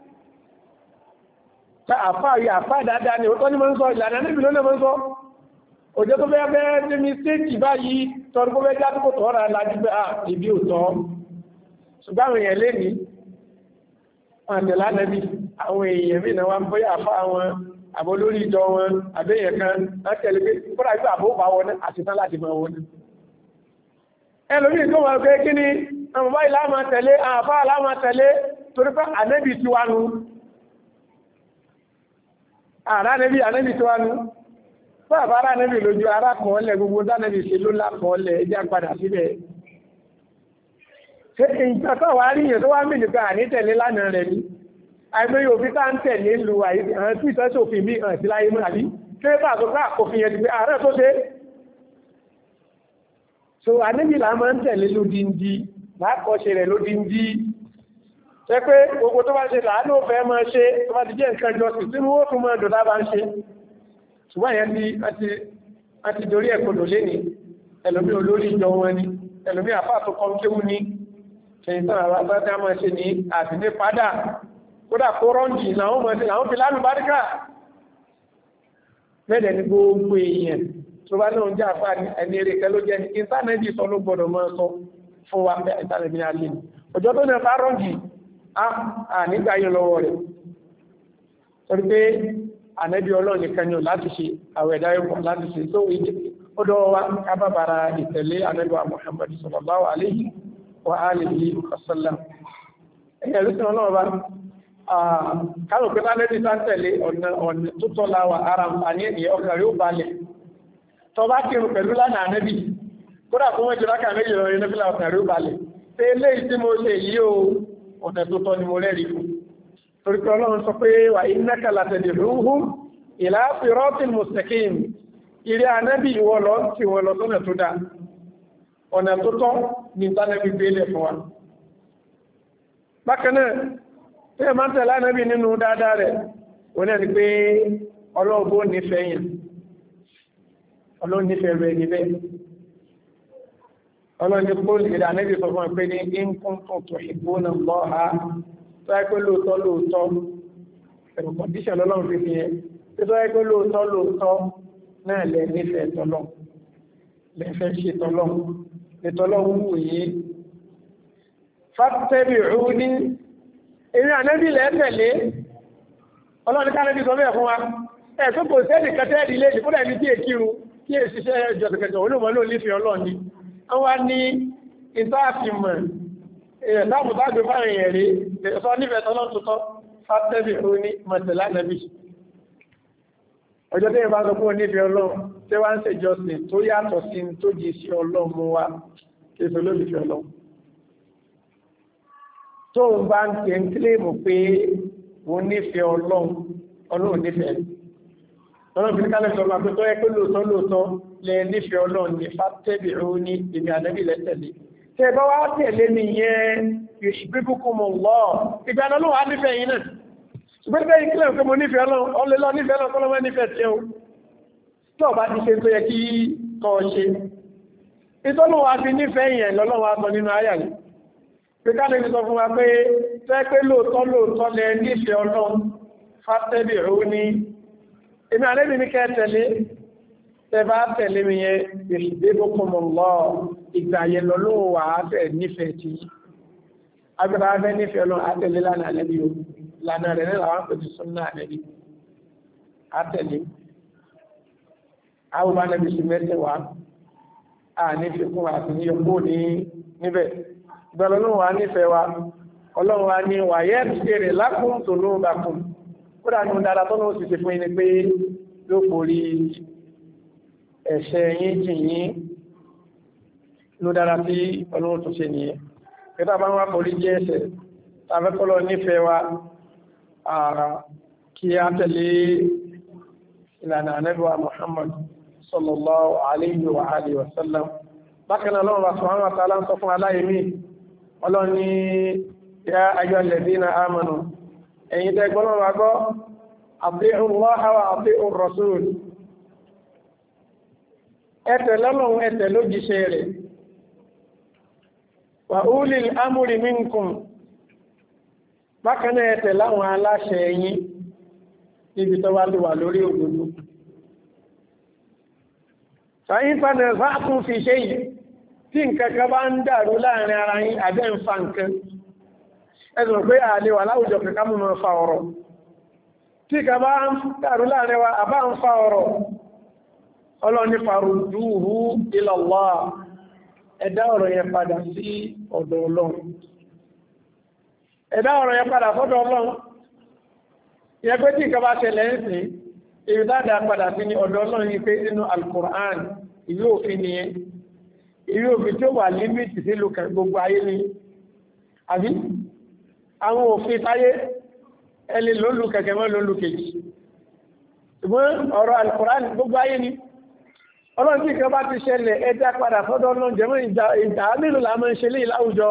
tá àfáà yìí àfáà dáadáa ni òótọ́ ní mọ́ ń sọ ìlànà ànẹ́bí ló mọ́ ń sọ òjò tó bẹ́ẹ̀ bẹ́ẹ̀ ní mistéèkì báyìí tọrọ kó bẹ́ẹ̀ já tó kò tọ́ra lájú pé à ìbí òtọ́ ṣùgbọ́n àwọn èèyàn lé ní àtẹ̀lá nẹ́bí àwọn èèyàn mí náà wá ń bóyá àfá wọn àbò lórí ìjọ wọn àbẹ́yẹn kan látẹ̀lé pé kódà ìgbà àbó bá wọn àti tán láti mọ̀ wọn. ẹlòmíì tó wọn pé kí ni àwọn báyìí láàmà tẹ̀lé àfá láàmà tẹ̀lé torí pé ànẹ́bí ti wá nu àrá nẹ́bí ànẹ́bí ti wá nu fún àbára nẹ́bí lójú ara kọ̀ọ́lẹ̀ gbogbo dánẹ́bí ṣe ló lákọ̀ọ́lẹ̀ ẹjá padà síbẹ̀. ṣé ìjọ tó wá rí yẹn tó wá mìíràn pé àní tẹ̀lé lánàá rẹ̀ ni àìmọye òfin tá ń tẹ̀lé lu àwọn tí ìtọ́jú òfin mi hàn sí láyé mọ́ àbí ṣé bá tó ká òfin yẹn ti pé ààrẹ tó ṣe. so ànẹ́bí là máa ń tẹ̀lé lódìndí lákọ̀ọ́ṣe rẹ̀ lódìndí ṣé pé gbogbo tó bá ṣe làánú fẹ́ máa ṣe tó bá ti jẹ́ nǹkan jọ sí sínú ó tún máa dòdá bá ń ṣe ṣùgbọ́n yẹn ti àti dorí ẹ̀kọ́dọ̀ lé ní ẹlòmí olórí ìjọ wọn ni ẹlòmí àfáàtò kan kéwú ní ṣẹ̀yìn tán àwọn abájá máa ṣe ní àtìní padà kódà kó rọ́ǹjì làwọn máa ṣe làwọn fi lánù báríkà mẹ́rẹ̀ ní gbogbo èèyàn tó bá náà ń jẹ́ àfáà ẹni eré kẹ́ ló jẹ́ ní ìntánẹ́ẹ̀tì sọ ló gbọ́dọ̀ máa sọ fún wa ìntánẹ́ẹ̀tì ní alẹ́ ọjọ́ tó náà bá rọ́ǹjì á nígbà yẹn lọ́wọ́ rẹ̀ torí pé ànẹ́bí ọlọ́run nìkan ni láti ṣe àwẹ̀ dáyẹ̀kọ́ láti ṣe tó ọdọ́ wa kábàbàrà ìtẹ̀lé ànẹ́bí wa Muhammad sallallahu alayhi wa alihi wa sallam. ẹ̀yẹ̀ ló sínú ọlọ́run bá kálù pé tánẹ́bí sá ń tẹ̀lé ọ̀nà tó tọ́lá wa ara àní ènìyàn ọkàn rí ó balẹ̀ tó bá kírun pẹ̀lú lánàá ànẹ́bí kódà fún wọn jùlọ kà méjì lọ rí nífìlà ọkàn rí ó balẹ̀ pé eléyìí tí mo ṣe yìí o ọ̀nà tó tọ́ ni mo rẹ́rìí fún torí pé ọlọ́run sọ pé wà innaka latad'uhum ila siratin mustaqim ìrẹ́ ànábì ìwọ lọ tí wọ́n lọ sọ́nà tó dá ọ̀nà tó tọ́ ní ìtànẹ́bí gbélé fún wa. bákan náà tí ẹ máa ń tẹ̀lé ànábì nínú dáadáa rẹ̀ wọ́n náà ni pé ọlọ́run bó nífẹ̀ẹ́ yẹn ọlọ́run nífẹ̀ẹ́ rẹ̀ níbẹ̀ ọlọ́run ní kó ìrẹ́ ànábì sọ fún ẹ pé ní in kuntum tuhibbuna Allaha tó ẹ́ pé lóòótọ́ lóòótọ́ ẹ̀rù kọ̀díṣẹ̀ lọ́lọ́run fi fi yẹn tó ẹ́ pé lóòótọ́ lóòótọ́ náà lẹ nífẹ̀ẹ́ tọ́lọ́ lẹ́fẹ́ ṣe tọ́lọ́ lè tọ́lọ́ wù yí fattabi'uni èmi ànábì lẹ́tẹ̀lé ọlọ́run ká lẹ́bí sọ bẹ́ẹ̀ fún wa ẹ̀ tó kò sẹ́ẹ̀dì kẹtẹ́ẹ̀dì lé ní kúrẹ̀ ní tí èkìrù kí è ṣiṣẹ́ jọ̀tẹ̀kẹ̀tẹ̀ olóòmọ́ ló nífẹ̀ẹ́ ọlọ́run ni wọ́n wá ní ìtààfimọ̀ èèyàn dáàbò dáàbò fáwọn èèyàn rí sọ nífẹ̀ẹ́ tọ́lọ́ tuntun fátẹ́bì ó ní mọ̀tẹ̀lá nàbì ọjọ́ tẹ́yìn bá sọ fún onífẹ̀ẹ́ ọlọ́run tí wọ́n ń ṣèjọsìn tó yàtọ̀ sí tó jì sí ọlọ́run mú wa kí èso lólùfẹ́ ọlọ́run tó ń bá ń tẹ̀ ń kílèmù pé òun nífẹ̀ẹ́ ọlọ́run ọlọ́run nífẹ̀ẹ́ ọlọ́run fi ní kálẹ̀ sọ máa pé tó yẹ pé lóòótọ́ lóòótọ́ lẹ nífẹ̀ẹ́ ọlọ́run ní fátẹ́bì ó ní ìmì ànábì lẹ́tẹ̀lé tẹ bá wá tẹ̀lé mi yẹn yuhibbukumullah ìgbà náà lóun á nífẹ̀ẹ́ yín náà ṣùgbọ́n bẹ́ẹ̀ kílẹ̀ pé mo nífẹ̀ẹ́ ọlọ́run ọlẹ́lọ́ nífẹ̀ẹ́ ọlọ́run kọ́lọ́mọ́ nífẹ̀ẹ́ tí ó tí ọba ti ṣe tó yẹ kí kọ́ ṣe ìtọ́nù wa fi nífẹ̀ẹ́ yẹn lọ́lọ́run wa sọ nínú àyà yìí pé ká lè sọ fún wa pé tẹ́ pé lóòótọ́ lóòótọ́ lẹ nífẹ̀ẹ́ ọlọ́run fátẹ́bì ó ní èmi àlébì ní kẹ́ tẹ̀lé tẹ́ bá tẹ̀lé mi yẹn yuhibbukumullah ìgbà yẹn lọ́lọ́run wà á fẹ́ nífẹ̀ẹ́ tí agbára abẹ́ nífẹ̀ẹ́ ọlọ́run àtẹ̀lé lánàá àlẹ́bí o lánàá rẹ̀ nílò àwọn pẹ̀lú súnmọ́ àlẹ́bí àtẹ̀lé àwọn bá nẹ́bí sí mẹ́tẹ̀ wá à nífẹ̀ẹ́ fún àti ní ọgbó ní níbẹ̀ ìgbàlọ́ ọlọ́run wà nífẹ̀ẹ́ wa ọlọ́run wa ní wàyẹ́ bèrè lákùn tó ló bá kùn kódà ní dáadáa tó náà sì ti fún yín ni pé ló forí ẹ̀ṣẹ̀ yín jì yín ló dára sí ọlọ́run tó ṣe nìyẹn kẹta bá wá forí jẹ́ ẹ̀ṣẹ̀ tàbẹ́kọ́lọ́ nífẹ̀ẹ́ wa kí a tẹ̀lé ìlànà ànábì Muhammad sallallahu alayhi wa alihi wa sallam bákan náà lọ́wọ́ subhanahu wa ta'ala ń sọ fún aláìmí ọlọ́run ní ya ayyuhal ladhina amanu ẹ̀yin tẹ́ gbọ́ lọ́wọ́ gbọ́ ati'u Allaha wa ati'u ar-rasul ẹ̀tẹ̀ lọ́lọ́run ẹ̀tẹ̀ lójíṣẹ́ rẹ̀ wa ulil amri minkum bákan náà ẹ̀tẹ̀ láwọn aláṣẹ yín níbi tó wá lè wà lórí òdodo fàyín padà fàákùn fi ṣe yìí tí nǹkan kan bá ń dàrú láàrin ara yín àbẹ́ ń fa nǹkan ẹ̀sùn pé àlè wà láwùjọ kankan mú mọ́ fa ọ̀rọ̀ tí kan bá ń dàrú láàrin wa àbá ń fa ọ̀rọ̀ ọlọ́ni farudúhu ila Allah ẹ̀dá ọ̀rọ̀ yẹn padà sí ọ̀dọ̀ Ọlọ́run ẹ̀dá ọ̀rọ̀ yẹn padà sọ́dọ̀ Ọlọ́run yẹ pé tí nǹkan bá ṣẹlẹ̀ ń sìn èyí dáadáa padà sí ní ọ̀dọ̀ Ọlọ́run ní pé nínú Al-Qur'an ìwé òfin nìyẹn ìwé òfin tí ó wà límìtì sí gbogbo ayé ni àbí àwọn òfin táyé ẹni lólu kẹ̀kẹ́ mọ́ lólu kejì ṣùgbọ́n ọ̀rọ̀ Al-Qur'an gbogbo ayé ni Ọlọ́run tí nǹkan bá ti ṣẹlẹ̀ ẹ̀dá padà sọ́dọ̀ Ọlọ́run jẹ́mọ́ ìjà mélòó la máa ń ṣe lé láwùjọ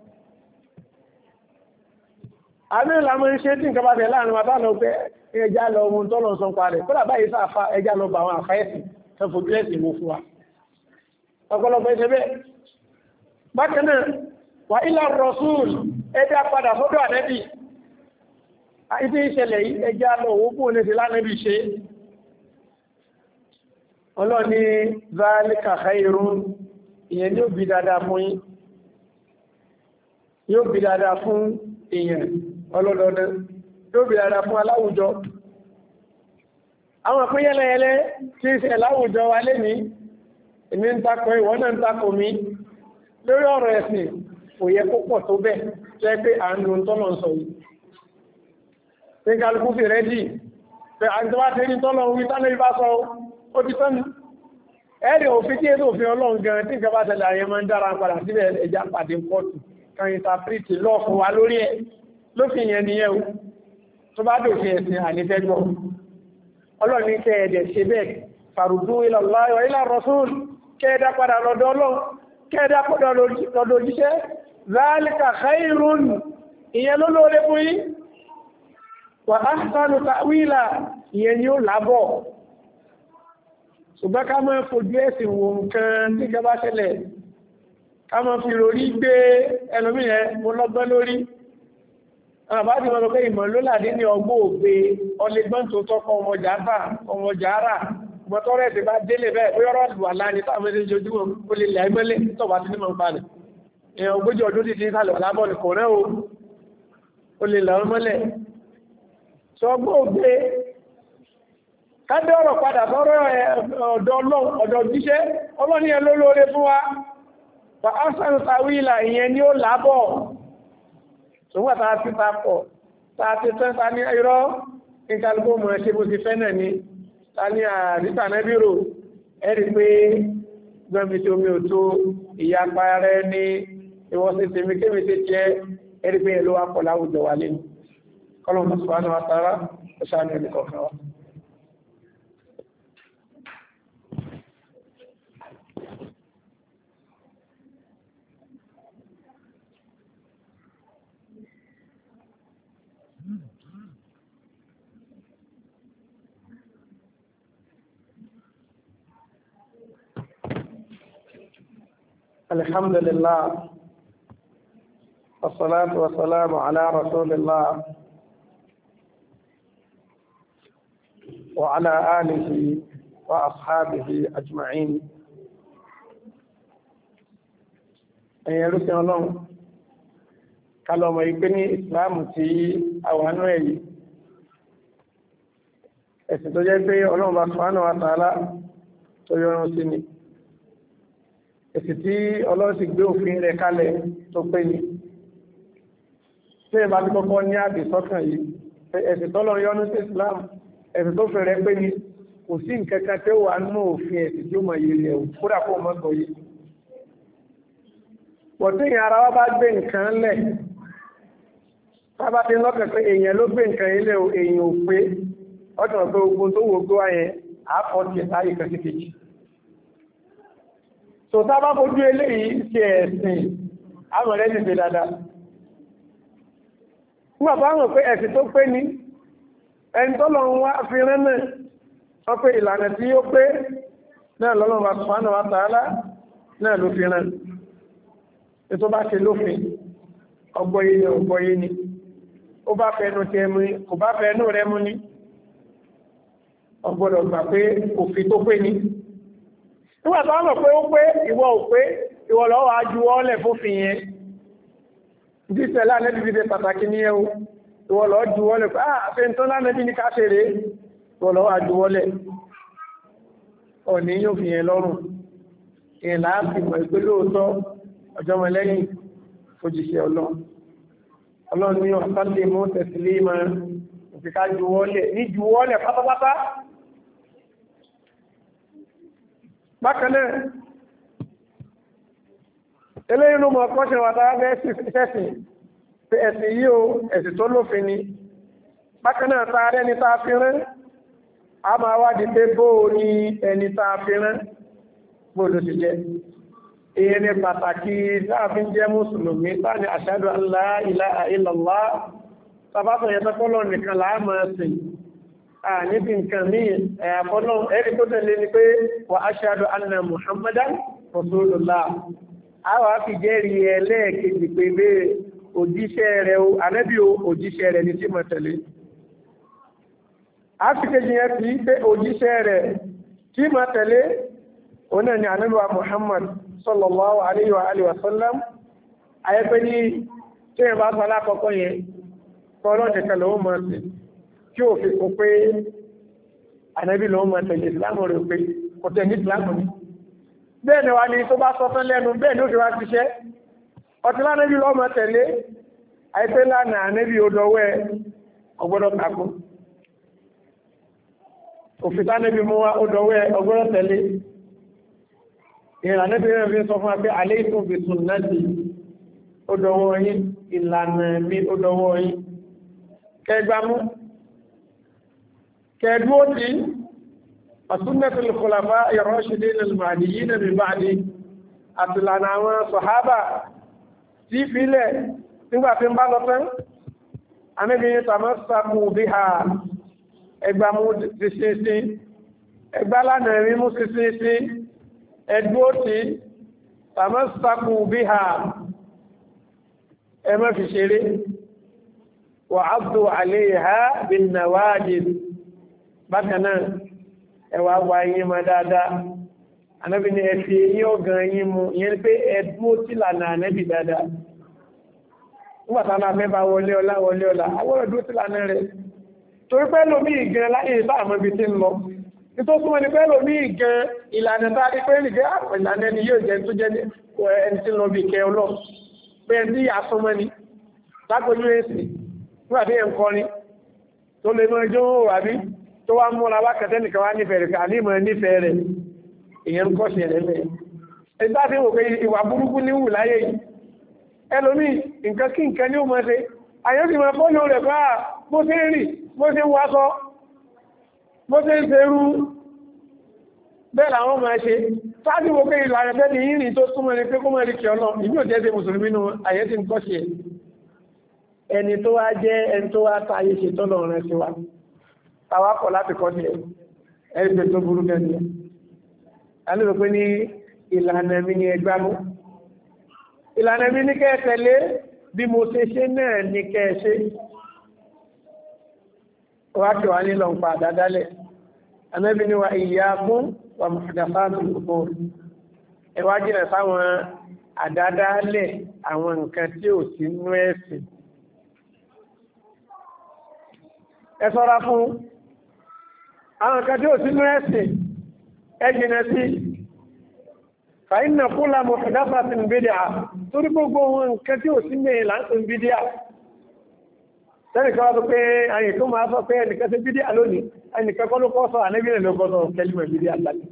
àmì ìlàmọ́ ń ṣe tí nǹkan bá tẹ̀ láàrin wa bá lọ pé ẹjá lọ ohun tó lọ sọ pa rẹ̀ kó dàbá yìí sáfà ẹjá lọ bá àwọn àfáẹ́sì tó fojú ẹ̀sìn wo fún wa ọ̀pọ̀lọpọ̀ ẹsẹ̀ bẹ́ẹ̀ bákan náà wà ilà rọ̀súùl ẹjá padà sọ́dọ̀ ànẹ́bì ibi ìṣẹ̀lẹ̀ yìí ẹjá lọ owó kú ní ti lánẹ́bì ṣe ọlọ́ni zálíkà khairun ìyẹn yóò bí dáadáa fún yín yóò bí dáadáa fún èèyàn ọlọ́dọọdẹ yóò bí dáadáa fún aláwùjọ àwọn pín yẹ́lẹ́yẹ́lẹ́ tí ń ṣe láwùjọ wa lé ní èmi ń takọ ìwọ́n náà ń takọ mi lórí ọ̀rọ̀ ẹ̀sìn kò yẹ kó pọ̀ tó bẹ́ẹ̀ jẹ́ pé à ń lo tọ́lọ̀ ń sọ yìí pé kálukú fi rẹ́dì pé àjọwá ti rí tọ́lọ̀ ń wí tánà ìbá sọ ó ti tọ́nu ẹ̀rì òfin tí èdè òfin ọlọ́run gan tí nǹkan bá tẹ̀lé àyẹ̀ máa ń dára padà síbẹ̀ ẹja pàdé pọ́ọ̀tù kan ìtàpírìtì lọ́ fún wa lórí ẹ̀ lófin yẹn nìyẹn o tó bá dòfin ẹ̀sìn ànífẹ́ gbọ́ ọlọ́run ní kẹ́ ẹ̀dẹ̀ ṣe bẹ́ẹ̀ farudú ila Allah wa ila Rasul kẹ́ẹ̀dá padà lọ́dọ̀ ọlọ́run kẹ́ẹ̀dá padà lọ́dọ̀ òjíṣẹ́ zálíkà khairun ìyẹn ló lóore fún yín wa ahsanu ta'wila ìyẹn ni ó lábọ̀ ṣùgbọ́n ká máa fojú ẹ̀sìn wo nǹkan tí gaba ṣẹlẹ̀ ká máa fi rorí gbé ẹlòmíràn mo lọ́gbọ́n lórí àbájú wọn lọ pé ìmọ̀ ló làdé ní ọgbọ́ ògbé ọlẹ́gbọ́n tó tọ́kọ ọmọjà ara gbọ́tọ́rẹ́ ti bá délé bẹ́ẹ̀ ó yọ́rọ̀ lù aláàrin táwọn ẹni jojúmọ̀ ó lè lẹ́ mẹ́lẹ́ tọ́wà sí nímọ̀ padà èèyàn ogójì ọdún ti ti sálẹ̀ lábọ̀ ní kọ̀rẹ́ o ó lè lẹ́ mẹ́lẹ̀ sọ ọgbọ́ ògbé kádé ọ̀rọ̀ padà sọ́rọ̀ ọ̀dọ̀ ọ̀dọ̀ jíṣẹ́ ọlọ́ni ẹ ló lóore fún wa wà áṣàn tàwílà ìyẹn ni ó lábọ̀ ṣùgbọ́n tàà ti tapọ̀ tàà ti tẹ́ ta ní irọ́ ìkàlùkò mọ̀ ṣe bó ti fẹ́ náà ni ta ní àríta nẹ́bírò ẹ̀rí pé gbẹ́mi tí omi ò tó ìyapa rẹ ní ìwọ́sí tèmi kémi ti jẹ́ ẹ̀rí pé ẹ̀lú wa pọ̀ láwùjọ wà lẹ́nu kọ́lọ̀ subhanahu wa ta'ala ọ̀ṣà ní ẹnì kọ̀ọ̀kan wa. الحمد لله والصلاة والسلام على رسول الله وعلى آله وأصحابه أجمعين ẹ̀yin ẹrúsìn ọlọ́run kálọ̀mọ̀ ìpé ní ìsìláàmù tí àwọnú ẹ̀yí ẹ̀sìn tó jẹ́ pé ọlọ́run bá subhanahu wa ta'ala tó yọ́rún sí ni ẹ̀sìn tí ọlọ́run sì gbé òfin rẹ̀ kalẹ̀ tó pé ní tí ẹ bá ti kọ́kọ́ ní àbì sọ́kàn yìí ẹ̀sìn tọ́lọ́run yọ́nú sí Islam ẹ̀sìn tó fẹ̀rẹ̀ pé ní kò sí nǹkankan tí ó wà nínú òfin ẹ̀sìn tí ó mọ̀ yìí rẹ̀ kódà kó mọ́ gbọ́ yìí pọ̀tí ìyàn ara wá bá gbé nǹkan lẹ̀ sábà tí lọ́kàn pé èèyàn ló gbé nǹkan ilẹ̀ èèyàn ò pé ọjọ́ pé ogun tó wò gbó ayẹn àápọ̀ ti ẹ̀sáyé kan sí kejì tó sábà fojú eléyìí ṣe ẹ̀sìn àmọ̀rẹ́ ti ṣe dáadáa nígbà bá mọ̀ pé ẹ̀sìn tó pé ní ẹni tó lọ wá fi rán náà wọ́n pé ìlànà tí ó pé náà lọ́lọ́wọ́ subhanahu wa ta'ala náà ló fi rán ètò bá ṣe lófin ọgbọ́yé ni ọgbọ́yé ni ó bá fẹ́nu tẹ mú ní kò bá fẹ́nu rẹ mú ní ọgbọ́dọ̀ gbà pé òfin tó pé ní nígbà tó wọ́n mọ̀ pé ó pé ìwọ ò pé ìwọ lọ́wọ́ ajuwọ́lẹ̀ fófin yẹn bí sẹ́lá nẹ́bí bí pàtàkì ní ẹwọ́ ìwọ lọ́wọ́ juwọ́lẹ̀ pé ah àfẹ́ tó lánẹ́bí ní káṣẹ̀rẹ̀ ìwọ lọ́wọ́ ajuwọ́lẹ̀ ọ̀ní yóò fi yẹn lọ́rùn ìyẹn láàbì mọ̀ ìpé lóòótọ́ ọjọ́mọ lẹ́yìn fòjìṣẹ́ ọlọ́run ọlọ́run ní ọ̀sánlẹ̀ mọ́ tẹ̀sílẹ̀ máa òfìká juwọ́lẹ̀ ní juwọ́lẹ̀ pátápátá. Bákan náà eléyìí ló mọ̀ kọ́ṣẹ́ wà tàbí ẹ̀sìn pé ẹ̀sìn yìí o ẹ̀sìn tó lófin ni. Bákan náà tààrẹ ní tàà fi rán a máa wádìí pé bóò ní ẹni tàà fi rán bóòlù ti jẹ́ èyí ni pàtàkì láàfin jẹ́ mùsùlùmí tàní ashhadu an la ilaha illallah tàbátọ̀ yẹn tọ́kọ́lọ̀ nìkan láàmà ẹ̀sìn níbi nǹkan ní ẹ̀yàfọ́nà ẹ̀rí tó tẹ̀lé ni pé wa ashhadu anna muhammadan rasulullah a wà fi jẹ́rìí ẹlẹ́ẹ̀kejì pé bẹ́ẹ̀ òjíṣẹ́ rẹ̀ o ànábì o òjíṣẹ́ rẹ̀ ní tí mo tẹ̀lé a fi kejì yẹn fi pé òjíṣẹ́ rẹ̀ tí mo tẹ̀lé òun náà ni ànábì wa muhammad sallallahu alayhi wa alihi wa sallam ayẹ́pẹ́ ní tí ẹ bá sọ alákọ̀ọ́kọ́ yẹn kọ́lọ́ nìkan lọ́wọ́ mọ́ sí kí o fi kò pé ànábì lọ́wọ́ mọ́ tẹ̀lé ìsìlámù rẹ̀ pé kò tẹ̀ ní ìsìlámù ní bẹ́ẹ̀ ni wà ní tó bá sọ tán lẹ́nu bẹ́ẹ̀ ní ó fi wá ṣiṣẹ́ ọtí lánàbí lọ́wọ́ mọ́ tẹ̀lé ayẹ́pẹ́ lánàá ànábì odòwẹ́ ọgbọ́dọ̀ kàkó òfin tánàbí mú wa odòwẹ́ ọgbọ́dọ̀ tẹ̀lé ìrìn ànábì rẹ̀ fi sọ fún wa pé alaykum bi sunnati odòwọ́ yín ìlànà mi odòwọ́ yín kẹgbàmú kẹdúó tí ọ̀súnnẹ́tì lùkùlàfà ar-rashidin al-mahdiyyin min ba'di àtìlànà àwọn sọ̀hábà tí fílẹ̀ nígbàtí ń bá lọ tán anábìnrin tamassaku biha ẹgbàmú ti ṣeéṣe ẹgbàlànà rímú ti ṣeéṣe ẹdúó tí tamassaku biha ẹ má fi ṣeré wà ábdù àléhà bin nawajid bákanáà ẹwà wà yí ma dáadáa anábi ni ẹ̀fì yí ọgàn yí mú yẹn pé ẹdún ó tí lànà ànábì dáadáa nígbàtà náà mẹ́bà wọlé ọlá wọlé ọlá àwọn ẹdún ó tí lànà rẹ̀ torí pé lómi ìgan láyé ìbá àmọ́ ibi tí ń lọ nítorí súnmọ́ ni pé lómi ìgan ìlànà tá a rí pé nìkẹ́ àpò ìlànà ẹni yóò jẹ́ tó jẹ́ ẹni tí ń lọ bí ìkẹ́ ọlọ́ pé ẹni tí àsọmọ́ ni lágbójú èsì nígbàtí ẹ̀ ń kọrin tó lè mọ́ ẹjọ́ àbí tó wá múra wákàtẹ́ nìkan wá nífẹ̀ẹ́ rẹ̀ àní mọ̀ nífẹ̀ẹ́ rẹ̀ èyàn ń kọ́ṣẹ̀ rẹ̀ bẹ́ẹ̀. ẹgbẹ́ àti ìwòkè ìwà burúkú ní wù láyé yìí ẹlòmí nǹkan kí nǹkan ní ó mọ́ ṣe àyọ́ sì máa fọ́lọ́ rẹ̀ bá bó ṣe ń rìn bó ṣe ń wáṣọ bó ṣe ń ṣerú bẹ́ẹ̀ làwọn máa ṣe sáájú ìwòkè ìlànà tẹ́lẹ̀ yìí rìn tó súnmọ́ ni pé kó mọ̀ rí kí ọlọ́ ìbí ò jẹ́ ṣe mùsùlùmí nù àyẹ́ sì ń kọ́ṣẹ̀ ẹni tó wá jẹ́ ẹni tó wá táyé ṣe tọ́lọ̀ rẹ̀ sí wa tàwápọ̀ láti kọ́ sí ẹgbẹ́ tó burú gẹ́ni alẹ́bẹ̀ pé ní ìlànà mi ní ẹgbàmú ìlànà mi ní kẹ́ẹ̀tẹ̀lé bí mo ṣe ṣe náà ní kẹ́ẹ̀ṣe wákẹ̀ wá nílọ ń pa àdádálẹ̀ Ànábì ní wa iyyakum wa muhdathatil umur ẹwà jìnà sáwọn àdádálẹ̀ àwọn nǹkan tí ò sí nú ẹ̀sìn ẹ ṣọ́ra fún àwọn nǹkan tí ò sí nú ẹ̀sìn ẹ jìnà sí fa inna kulla muhdathatin bid'ah torí gbogbo wọn nǹkan tí ò sí mẹ́rin láńsìn bídíà tẹ́nìkan wá sọ pé àyìn tó máa sọ pé ẹnìkan sí bídíà lónìí ẹnìkan kọ́ ló kọ́ sọ ànẹ́bìnrin ló kọ́ sọ kẹlìmọ̀ bídíà láti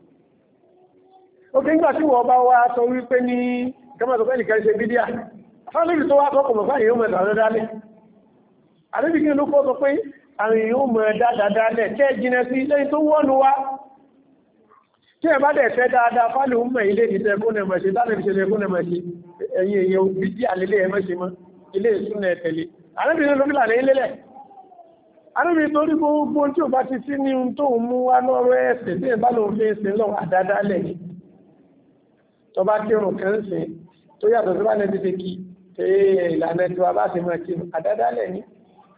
ó kí nígbà tí wọ́n bá wá sọ wípé ní kẹmọ̀ sọ pé ẹnìkan ṣe bídíà fáwọn tó wá sọ́kọ̀ mọ̀ fáyìn yóò mọ̀ ẹ̀dà dálẹ̀ ànẹ́bìnrin ló kọ́ sọ pé àwọn yóò mọ̀ ẹ̀dà dálẹ̀ kẹ́ jìnà sí lẹ́yìn tó wọ́nu wá tí ẹ bá dẹ̀ fẹ́ dáadáa fálì ń mọ̀ ilé ìdíṣẹ́ kó nẹ̀mọ̀ ṣe dáadáa ìṣẹ́lẹ̀ kó nẹ̀mọ̀ ṣe ẹ̀yìn èyàn bídíà lélẹ̀ ẹ̀mọ́ ṣe mọ́ ilé ìsúnà ẹ̀tẹ̀lẹ̀ àrẹ́bìnrin ló fìlà ní ilélẹ̀ àníbi torí gbogbo tí ò bá ti sí ní ohun tó ń mú wá lọ́rọ̀ ẹ̀sìn tí ìbá lòun fi ń sin lọ àdádálẹ̀ ni tó bá kírun kan sìn tó yàtọ̀ tó bá nẹ́bí ti kí tẹ ìlànà tí wà bá ti mọ̀ kí àdádálẹ̀ ni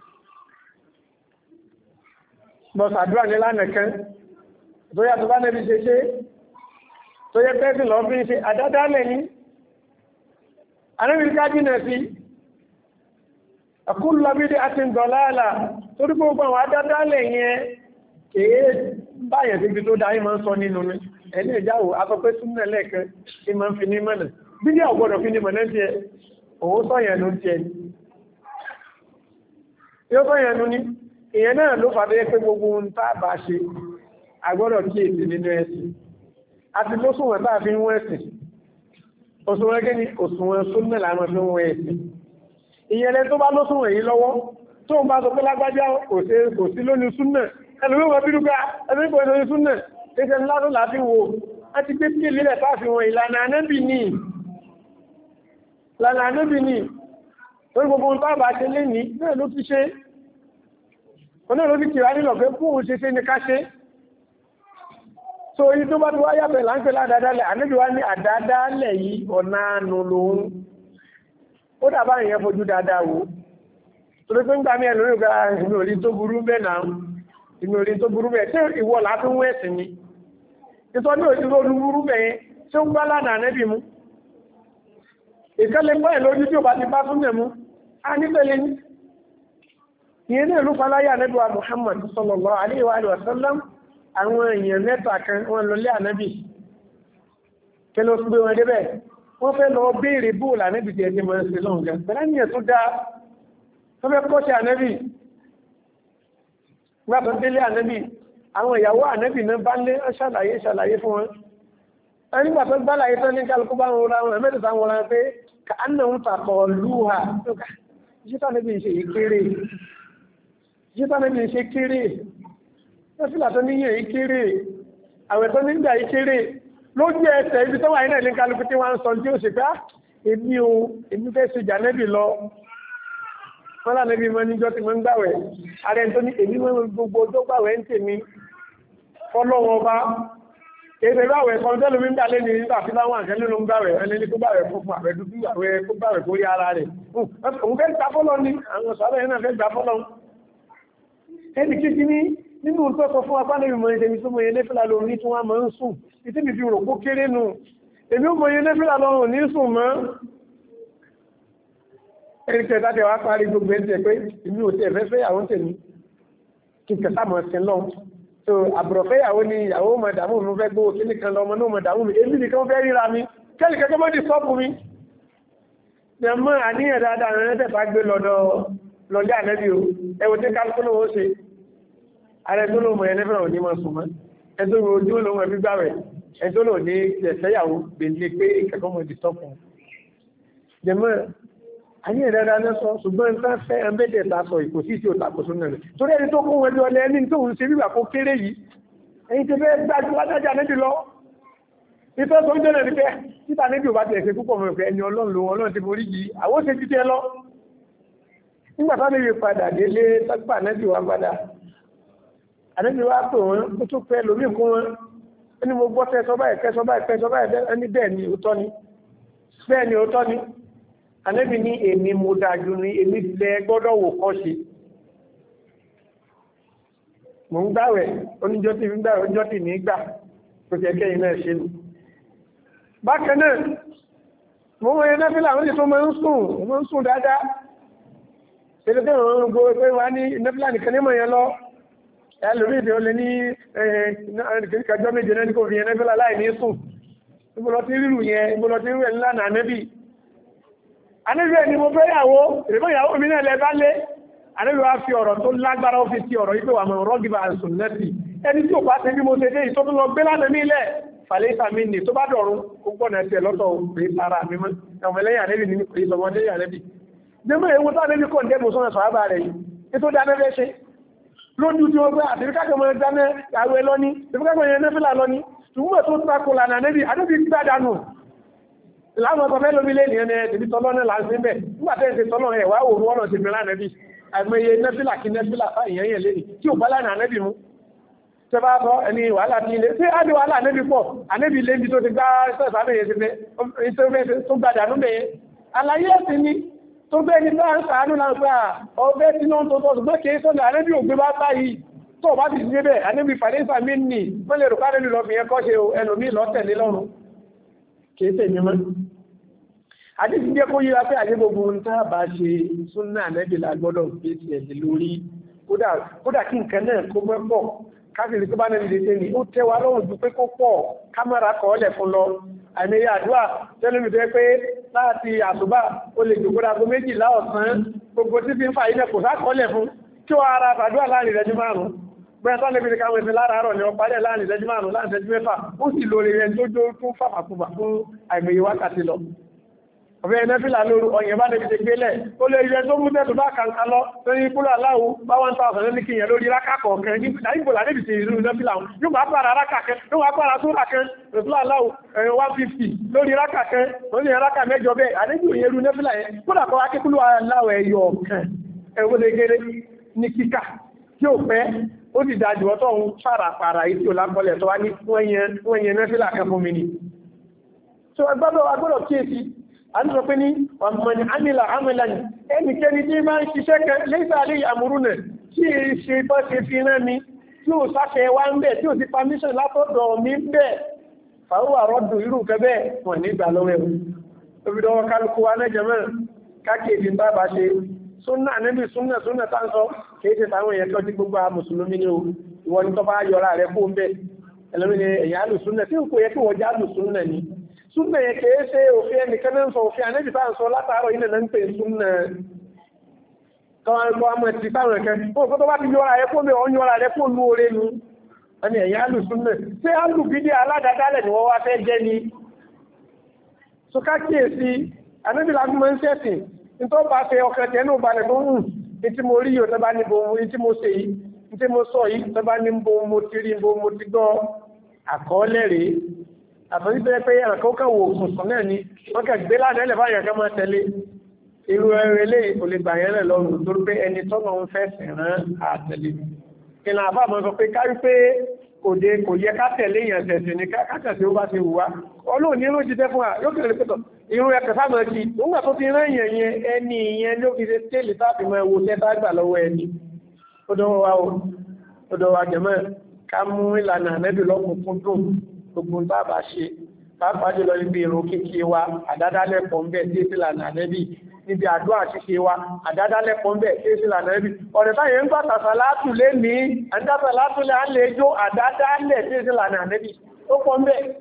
bọ́sàdúrà ní lánàá kan tó yàtọ̀ bá nẹ́bí ṣe ṣe tó yẹ pẹ́sì lọ fi ṣe àdádálẹ̀ ní àníbi ká jìnà sí àkúlọ́bídé àti ìdọ̀láàlà tó rí gbogbo àwọn àdádálẹ̀ yẹn kèé báyẹ̀ sí ibi tó dáyé máa ń sọ nínú ní ẹni ìjáwó afẹ́fẹ́ súnmọ́ lẹ́ẹ̀kan tí máa ń fi ní mọ́nà bí ní ọ̀gbọ́dọ̀ fi ní mọ̀nà tí ẹ òun sọ́yẹ̀ ló ń tiẹ̀ yóò sọ́yẹ̀ ló ní ìyẹn náà ló fàdé pé gbogbo ohun tá a bá ṣe agbọ́dọ̀ kí èsì nínú ẹ̀sìn àti lóṣùwọ̀n tá a fi ń wọ́n ẹ̀sìn òṣùwọ̀n gẹ́ ni òṣùwọ̀n súnmọ́ làwọn fi ń wọ́n ẹ̀sìn ìyẹn lẹ tó bá lóṣùwọ̀n yìí lọ́wọ́ tó ń bá sọ pé lágbájá kò sí lónìí súnmọ́ ẹlòmí wọn bí dúpẹ́ ẹlòmí kò lónìí súnmọ́ ẹsẹ̀ ńlá tó láti wo láti gbé sí ilé táàfi wọn ìlànà anábì ní ìlànà anábì ní lórí gbogbo ohun tábà ṣe lé ní náà ló ti ṣe onáà ló ti kìrá nílọ̀ pé kú òun ṣe ṣe ní ká ṣe so yí tó bá tó wáyà bẹ̀ láńpẹ́ ládádálẹ̀ anábì wá ní àdádálẹ̀ yìí ọ̀nà àánú lòun ó dàbá ìyẹn fojú dáadáa wò torí pé ń gbà mí ẹ̀ lórí ìgbà ìmì orí tó burú bẹ́ẹ̀ náà ìmì orí tó burú bẹ́ẹ̀ tí ìwọ látún wẹ́ẹ̀sì ni nítorí òṣìṣẹ́ olúburú bẹ̀yẹn tí ó ń gbá lánàá nẹ́bì mú ìkẹ́lẹ̀ pẹ́ lójú tí ó bá ti bá fún mẹ́mú a nípele ní ìyẹn ní ìlú faláyà nẹ́bì wa Muhammad sallallahu alaihi wa sallam àwọn èèyàn mẹ́ta kan wọ́n lọ lé ànẹ́bì kí ló gbé wọn débẹ̀ wọ́n fẹ́ lọ béèrè bóòlù ànẹ́bì tí ẹ ti mọ̀ sí lọ́ngàn pẹ̀lú ìyẹn tó dá tó fẹ́ kọ́ sí ànẹ́bì gbàtọ̀ délé ànẹ́bì àwọn ìyàwó ànẹ́bì náà bá lé ṣàlàyé ṣàlàyé fún wọn ẹnigbà tó gbálàyé tán ní kálukú bá wọn ra wọn ẹ̀mẹ́tẹ̀ta wọn ra pé ká á náà ń tàkọ̀ lúhà jíta níbi ìṣe ìkéré jíta níbi ìṣe kéré lọ́sílà tó níyàn ìkéré àwẹ̀ tó nígbà ìkéré lójú ẹsẹ̀ ibi tó wà ní ẹ̀lẹ́ kálukú tí wọ́n ń sọ tí ó ṣe pé èmi o èmi fẹ́ ṣe jà nẹ́bì lọ wọ́n lá nẹ́bì mọ́ níjọ́ tí wọ́n ń gbàwẹ̀ ààrẹ tó ní èmi mọ́ gbogbo tó gbàwẹ̀ ń tèmi fọ́lọ́wọ́ bá èdè báwẹ̀ kan tẹ́lú mi ń dà lẹ́ni nígbà tí láwọn àkẹ́lẹ́ ló ń gbàwẹ̀ ẹni ní kó gbàwẹ̀ fún àwẹ̀ dúdú àwẹ̀ kó gbàwẹ̀ kó rí ara rẹ̀ òun fẹ́ gbà fọ́lọ́ ní àwọn sọ́rọ̀ yẹn náà fẹ́ gbà fọ́lọ́ ẹni kíkí ní nínú tó sọ fún apá lẹ́yìn mọ̀ ẹni tó mọ̀ yẹn lẹ́fìlà lọ ní tí wọ́n máa ń sùn ìtí mi fi rò kó kéré nù èmi ó mọ̀ yẹn lẹ́fìlà lọ ní sùn mọ́ ẹni tẹ̀ dáadẹ́ wá parí gbogbo ẹ̀ tẹ̀ pé èmi ò tẹ̀ fẹ́ fẹ́ àwọn tèmi kí kẹta mọ̀ sí lọ́wọ́ so àbùrọ̀fẹ́yàwó ni ìyàwó mọ̀dàmú mi fẹ́ gbówó kí nìkan lọmọ náà mọ̀dàmú mi èmi nìkan fẹ́ ríra mi kẹ́lì kẹ́kẹ́ mọ́ di sọ́pù mi jẹmọ́ àníyàn dáadáa rẹ̀ tẹ́ta gbé lọ́dọ̀ lọ́dẹ́ ànẹ́bí o ẹwọ tí kálukú lówó ṣe ààrẹ tó lóun mọ̀ ẹni fẹ́ràn òní mọ̀ sùn mọ́ ẹ tó rò ojú lóun ẹbí gbà rẹ̀ ẹ tó lò ní ẹ̀fẹ́yàwó gbèlè pé kẹ́kọ́ mọ́ di sọ́pù jẹmọ́ àníyàn dáadáa náà sọ ṣùgbọ́n nǹkan fẹ́ ẹ̀mẹ́dẹ̀ ta sọ ìkò sí tí ó tàkóso náà rẹ̀ torí ẹni tó kún wọn lọ lẹ́ni tó ń ṣe bíbà kó kéré yìí ẹni tí fẹ́ gbájú ládájá níbi lọ ìfẹ́ tó ń jẹ́ lẹ́ni pé títà níbi ò bá tẹ̀ ṣe púpọ̀ mọ̀ pé ẹni ọlọ́run ló ọlọ́run ti borí yìí àwọn ṣe títẹ́ lọ nígbà tó níbi padà délé tọ́gbà nẹ́bí wa padà ànẹ́bí wa pè wọ́n ó tún pẹ́ lómi kún wọn ẹni mo gbọ́ tẹ́ sọ báyìí tẹ́ sọ báyìí tẹ́ sọ báyìí ẹni bẹ́ẹ̀ ni òótọ́ ni bẹ́ẹ̀ ni òótọ́ ni Ànábì ní èmi mo dájú ní èmi lẹ gbọ́dọ̀ wò kọ́ ṣe. Mo ń gbàwẹ̀, oníjọ́ tí ń gbàwẹ̀, oníjọ́ tí ní gbà, tó ti ẹkẹ́ iná ṣe lù. Bákan náà, mo mọ̀ ẹ̀nà fílà àwọn ìṣọ́ máa ń sùn, mo ń sùn dáadáa. Ṣèlú tí wọ́n ń gbọ́ pé wá ní nẹ́fílà nìkan ní mọ̀ yẹn lọ. Ẹ lórí ìdí olè ní kẹjọ́ méje náà ní kò fi yẹn nẹ́fílà láì ní sùn. Ìbọ̀lọ́ ti rírù yẹn, ìbọ̀lọ́ ti rírù ẹ̀ ńlá nà nẹ́bì. Àníbí ẹni mo fẹ́ yàwó, ìrìnbó ìyàwó mi náà lẹ́bá lé, àníbí wá fi ọ̀rọ̀ tó lágbára ó fi ti ọ̀rọ̀ yìí pé wà mọ̀ rọ́gìbà àṣùn lẹ́sì. Ẹni tí ò bá ṣe bí mo ṣe dé ìtọ́ tó lọ gbé lánàá nílẹ̀, fàlẹ́sà mi nì tó bá dọ̀run, ó gbọ́nà ẹsẹ̀ lọ́tọ̀ pé ara mi mọ́. Ọmọ ẹlẹ́yìn ànẹ́bì ní pé ìsọmọdé ànẹ́bì. Jẹ́mọ́ ewu tó ànẹ́bì kọ̀ ǹdẹ́ mọ̀ sọ́nà sọ̀rọ̀ rẹ̀ yìí. Ètò dáná fẹ́ ṣe. Lójú tí wọ́n gbé àtìríkàkọ̀ mọ́ dáná àwẹ̀ lọ́ní, ìfúkàkọ̀ yẹn nẹ́fìlà lọ́ní. Ṣùgbọ́n tó takò lànà ànẹ́bì, ànẹ́bì gbádànù. Láwọn ọkọ̀ mẹ́lò mílé ní ẹni ẹ̀dẹ̀bí tọ́lọ́nà láti bẹ̀. Nígbàtẹ́ ìṣẹ́ tọ́lọ́nà ẹ̀wà òun wọ́n ti mẹ́lá nẹ́bí. àìmọye nẹ́fìlà kí nẹ́fìlà fà ìyẹn yẹn lé tí ò bá lánà ànẹ́bì mú tẹ bá sọ ẹni wàhálà tí ilé tí á di wàhálà ànẹ́bì pọ̀ ànẹ́bì lé ní tó ti gbá sẹ́sàbẹ̀yẹ ti gbàdánú bẹ̀yẹ àlàyé ẹ̀sìn ni tó gbé ní bá ń sàánú náà pé ọgbẹ́ tí náà tó tọ́ gbé kìí sọ́nà ànẹ́bì ògbé bá báyìí tó bá ti sí bẹ́ẹ̀ ànẹ́bì fàdésà mí nì mọ́lẹ̀ rò kárẹ́lú lọ fi yẹn kọ́ ṣe ẹlòmí lọ́tẹ̀lé lọ́rùn kìí tẹ̀ mímọ́ àti ti jẹ́ kó yíra pé àti gbogbo ń tá bá ṣe súnà ànẹ́bì lágbọ́dọ̀ fi ti ẹ̀sìn lórí kódà kí nǹkan náà kó mọ́ pọ̀ káfíìrì tó bá nẹ́bì lè ṣe ní ó tẹ́ wa lọ́rùn ju pé kó pọ̀ kámẹ́rà kọ́ọ́lẹ̀ fún lọ àìmọye àdúrà tẹ́lẹ̀mì tó yẹ pé láti àsùbá ó lè jòkó dago méjìlá ọ̀sán gbogbo tí fi ń fa ilẹ̀ kò sákọ́ọ́lẹ̀ fún kí wọ́n ara àdúrà láàrin ìrẹ́jú márùn-ún gbẹ́ẹ̀ tó lẹ́bi káwọn ẹ̀sìn lára àárọ̀ ni wọ́n parí láàrin ìrẹ́jú márùn-ún láàrin ìrẹ́jú mẹ́fà ó sì lórí rẹ̀ tó jó tó fàfàkùfà fún àìmọye wákàtí lọ ọ̀fẹ́ ẹ̀nẹ́fìlà lóru ọ̀yẹ̀ bá lẹ́bi ti gbélẹ̀ ó lè rẹ̀ tó mú tẹ́tù bá kàǹkà lọ lórí kúrò aláwo bá one thousand ní kíyàn lórí rákà kọ̀ọ̀kan ní ìgbò làdébì ti ìlú ẹ̀nẹ́fìlà yóò bá pàrà rákà kẹ́ yóò wá pàrà tó rákẹ́ rẹ̀fìlà aláwo ẹ̀yìn one fifty lórí rákà kẹ́ lórí rákà mẹ́jọ bẹ́ẹ̀ àdébì òye irú ẹ̀nẹ́fìlà yẹn kódà kọ́ akíkúlù aláwo ẹ̀yọ ọ̀kan ẹ̀wọ́ lẹ́gẹ́rẹ́ ní kíkà tí ó pẹ́ ó ti dájú ọtọ́ ń fara pàrà yìí tí ó lápọ̀lẹ̀ tó wá ní wọ́n yẹn ẹ̀nẹ́fìlà kan fún mi ni. so ẹgbọ́dọ̀ agbọ́dọ̀ kíyèsí àdúgbò pé ní ọmọdé àmìlà àmìlà ní ẹnikẹ́ni tí máa ń ṣiṣẹ́ kẹ lẹ́sà lè àmúrú nẹ̀ tí è ṣe bọ́ ṣe fi rán mi tí ó sáfẹ́ wá ń bẹ̀ tí ó ti permission látọ̀dọ̀ mi ń bẹ̀ fàáwà rọ́dù irú kẹbẹ́ wọ̀n nígbà lọ́wọ́ ẹ̀wọ̀n obìdọ́wọ́ kálukú wa lẹ́jẹ̀ mẹ́rin káàkiri bá bá ṣe súnà níbi súnà súnà tá ń sọ kìí ṣe táwọn èèyàn tó ti gbogbo mùsùlùmí ni o ìwọ ni tó bá yọra rẹ fún bẹ́ẹ̀ ẹlẹ́mìnì èèyàn alùsúnà tí kò yẹ kí wọ́n já alùsúnà ni súnà yẹ kìí ṣe òfin ẹnìkan náà ń sọ òfin ànẹ́bì tá ń sọ látàárọ̀ ilẹ̀ náà ń pè súnà káwọn ẹgbọ́ àmọ́ ti táwọn ẹ̀kẹ́ fún òkú tó bá ti yọra rẹ fún mi ọ̀ yọra rẹ fún olú oore nu ẹni èèyàn alùsúnà ṣé alùbídí aládàádálẹ̀ ni wọ́n wá fẹ́ jẹ́ ni so ká kíyèsí ànẹ́bì láti mọ́ ń ṣẹ̀sìn nítorí bá ṣe ọkàn tẹ̀ ní ìbalẹ̀ tó ń hùn ní tí mo rí yóò tó bá ní bo ní tí mo ṣe yìí ní tí mo sọ yìí tó bá ní bo mo ti rí bo mo ti gbọ́ àkọọ́lẹ̀ rèé àtọ́jú tó yẹ pé ẹ̀rọ̀kọ́ kan wò sùnsùn náà ni wọ́n kẹ́ gbé láti ẹlẹ́fà yẹn kan máa tẹ̀lé irú ẹrẹ lè kò lè gbà yẹn lẹ̀ lọ́rùn torí pé ẹni tọ́nà ń fẹ́ sìn rán àtẹ̀lé ìlànà àbá máa sọ pé kárí pé kò dé kò yẹ ká tẹ̀lé yẹn tẹ̀sìn ní kákàtẹ̀ ó bá ti wù wá ọlọ́run ní irú jíjẹ́ fún wa yóò kéré pẹ̀tọ̀ irú ẹ̀kẹ́ sáà máa kí nígbà tó ti rán yẹn yẹn ẹni yẹn ló fi ṣe tẹ́lẹ̀ táàfin máa wo tẹ́tà gbà lọ́wọ́ ẹni ó dọ́wọ́ wa ó dọ́wọ́ wa jẹ̀mọ́ ká mú ìlànà ànẹ́bì lọ́kùnkúndùn gbogbo ń bá ṣe pàápàá jùlọ níbi ìrun kíkí wa àdádálẹ́pọ̀ ń bẹ̀ tí ìsìlà nànẹ́bì níbi àdúrà ṣíṣe wa àdádálẹ́pọ̀ ń bẹ̀ tí ìsìlà nànẹ́bì ọ̀rẹ́ táyẹ̀ ń gbà tàṣàlátù lé ní àdásàlátù lé à ń lè jó àdádálẹ̀ tí ìsìlà nànẹ́bì ó pọ̀ ń bẹ̀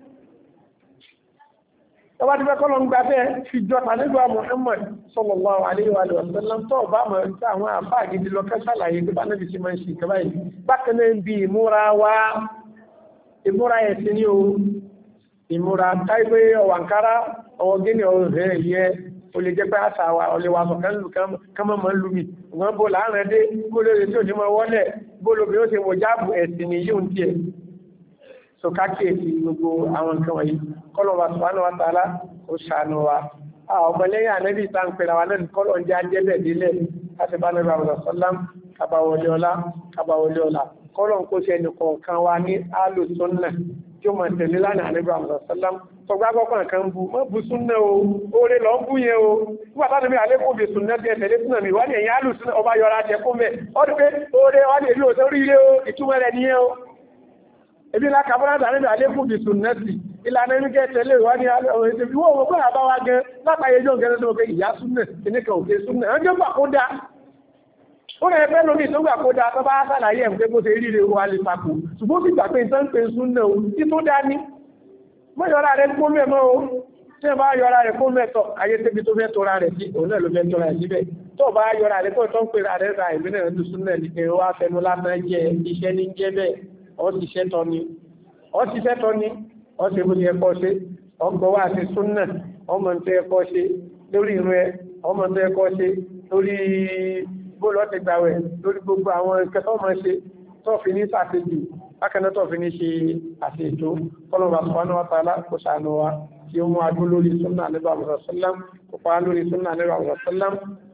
tọba ti fẹ́ kọ́ lọ ń gbà bẹ́ẹ̀ fi jọ tànígbà Muhammad sallallahu alaihi wa sallam tó bá mọ̀ ní àwọn àfáà gidi lọ kẹ́ sàlàyé tó bá náà fi ṣe máa ń ṣe ìkẹ́bá yìí bákan náà ń bi ìmúra wa ìmúra ẹ̀sìn ní o ìmúra táìpé ọ̀wàǹkárá ọwọ́ gíní ọ̀rẹ́ yẹ o lè jẹ́ pé àṣà wa ọlẹ́wà sọ kánmọ́ mọ́ lùmí wọ́n bó láàrin dé bó lórí tí ò ní mọ́ wọ́lẹ̀ bó lóbi ó ti wò jáàbù ẹ̀sìn ní yíò tí ẹ̀ so káàkiri gbogbo àwọn nǹkan wọ̀nyí kọ́lọ̀ wa subhanahu wa ta'ala ó ṣàánú wa ọmọlẹ́yìn ànẹ́bí ìta ń pèrè àwọn náà kọ́lọ̀ ń jẹ́ ajẹ́bẹ̀ délẹ̀ láti bá nàbà ọ̀sọ̀lám kàbàwọlé ọlá kàbàwọlé ọlá kọ́lọ̀ ń kó ṣe ẹnìkọ̀ọ̀kan wa ní alùsùnnà tí ó máa tẹ̀lé lánàá àníbà ọ̀sọ̀lám tọgbà gbọ́kàn kan bú mọ́ bú súnnà o oore lọ ń bú yẹn o nígbà tá níbi àlékún bí súnnà bí ẹ̀tẹ̀lé súnnà mi wá ní ẹ̀yìn alùsùnnà ọba yọra jẹ fún mẹ́ ọdún pé oore wá lè rí òtó rí ilé o ìtumọ̀ rẹ̀ nìyẹn o ebi ńlá kàbọ́nà níbi àlékún bí súnnà sí ìlànà ẹni kẹ́ tẹ̀lé wá ní ọ̀rẹ́sẹ̀ bí wọ́n wọ́n àbá wa gan látàyé jọ gẹ́gẹ́ tó pé ìyá súnnà kìnnìkan òkè súnnà ẹjọ́ gbà kó dá ó rẹ̀ fẹ́ lórí tó gbà kó dá tó bá sàlàyé ẹ̀ pé bó ṣe rí rẹ̀ wà lè takò ṣùgbọ́n sì gbà pé ìtàn pé súnnà o tí tó dá ní mọ́ yọra rẹ̀ kó mẹ́mọ́ o tí ẹ bá yọra rẹ̀ kó mẹ́tọ̀ ayé tẹ́bi tó fẹ́ tóra rẹ̀ sí òun náà ló fẹ́ tóra rẹ̀ síbẹ̀ tó bá yọra rẹ̀ kó tó ń pè rẹ̀ ra ìbílẹ̀ rẹ̀ tó súnnà ní pé wá fẹnu lásán jẹ iṣẹ́ ní jẹ́ bẹ́ẹ̀ ọ́ ti ṣẹ́ tọ́ ni ọ́ ti ṣẹ́ tọ́ ni ọ́ ti bó ti ẹ̀kọ́ ṣe ọgbọ̀ wá sí súnnà ọmọ tó ẹ̀kọ́ ṣe lórí ìrun ẹ ọmọ tó ẹ̀kọ́ ṣe lórí bóòlọ́ ti gbàwẹ̀ lórí gbogbo àwọn ìkẹtọ́ mọ́ ṣe tó fi ní sàtẹ́jù bákanáà tó fi ní ṣe àṣètò kọlọ̀wà subhanahu wa ta'ala kò ṣàánú wa tí ó mú adó lórí súnnà nígbà sallam kò pa lórí súnnà nígbà sallam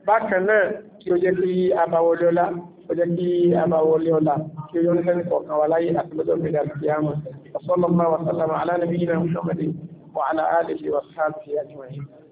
bákan náà kí ó jẹ́ kí abawọlé ọlá ó jẹ́ kí abawọlé ọlá kí ó yọ ní sẹ́ni kọ̀ọ̀kan wà láyé àti lọ́jọ́ gbẹ̀dẹ̀ àlùkìyámà sallallahu wa sallama ala nabiyyina Muhammadin wa ala alihi wa sahbihi ajma'in.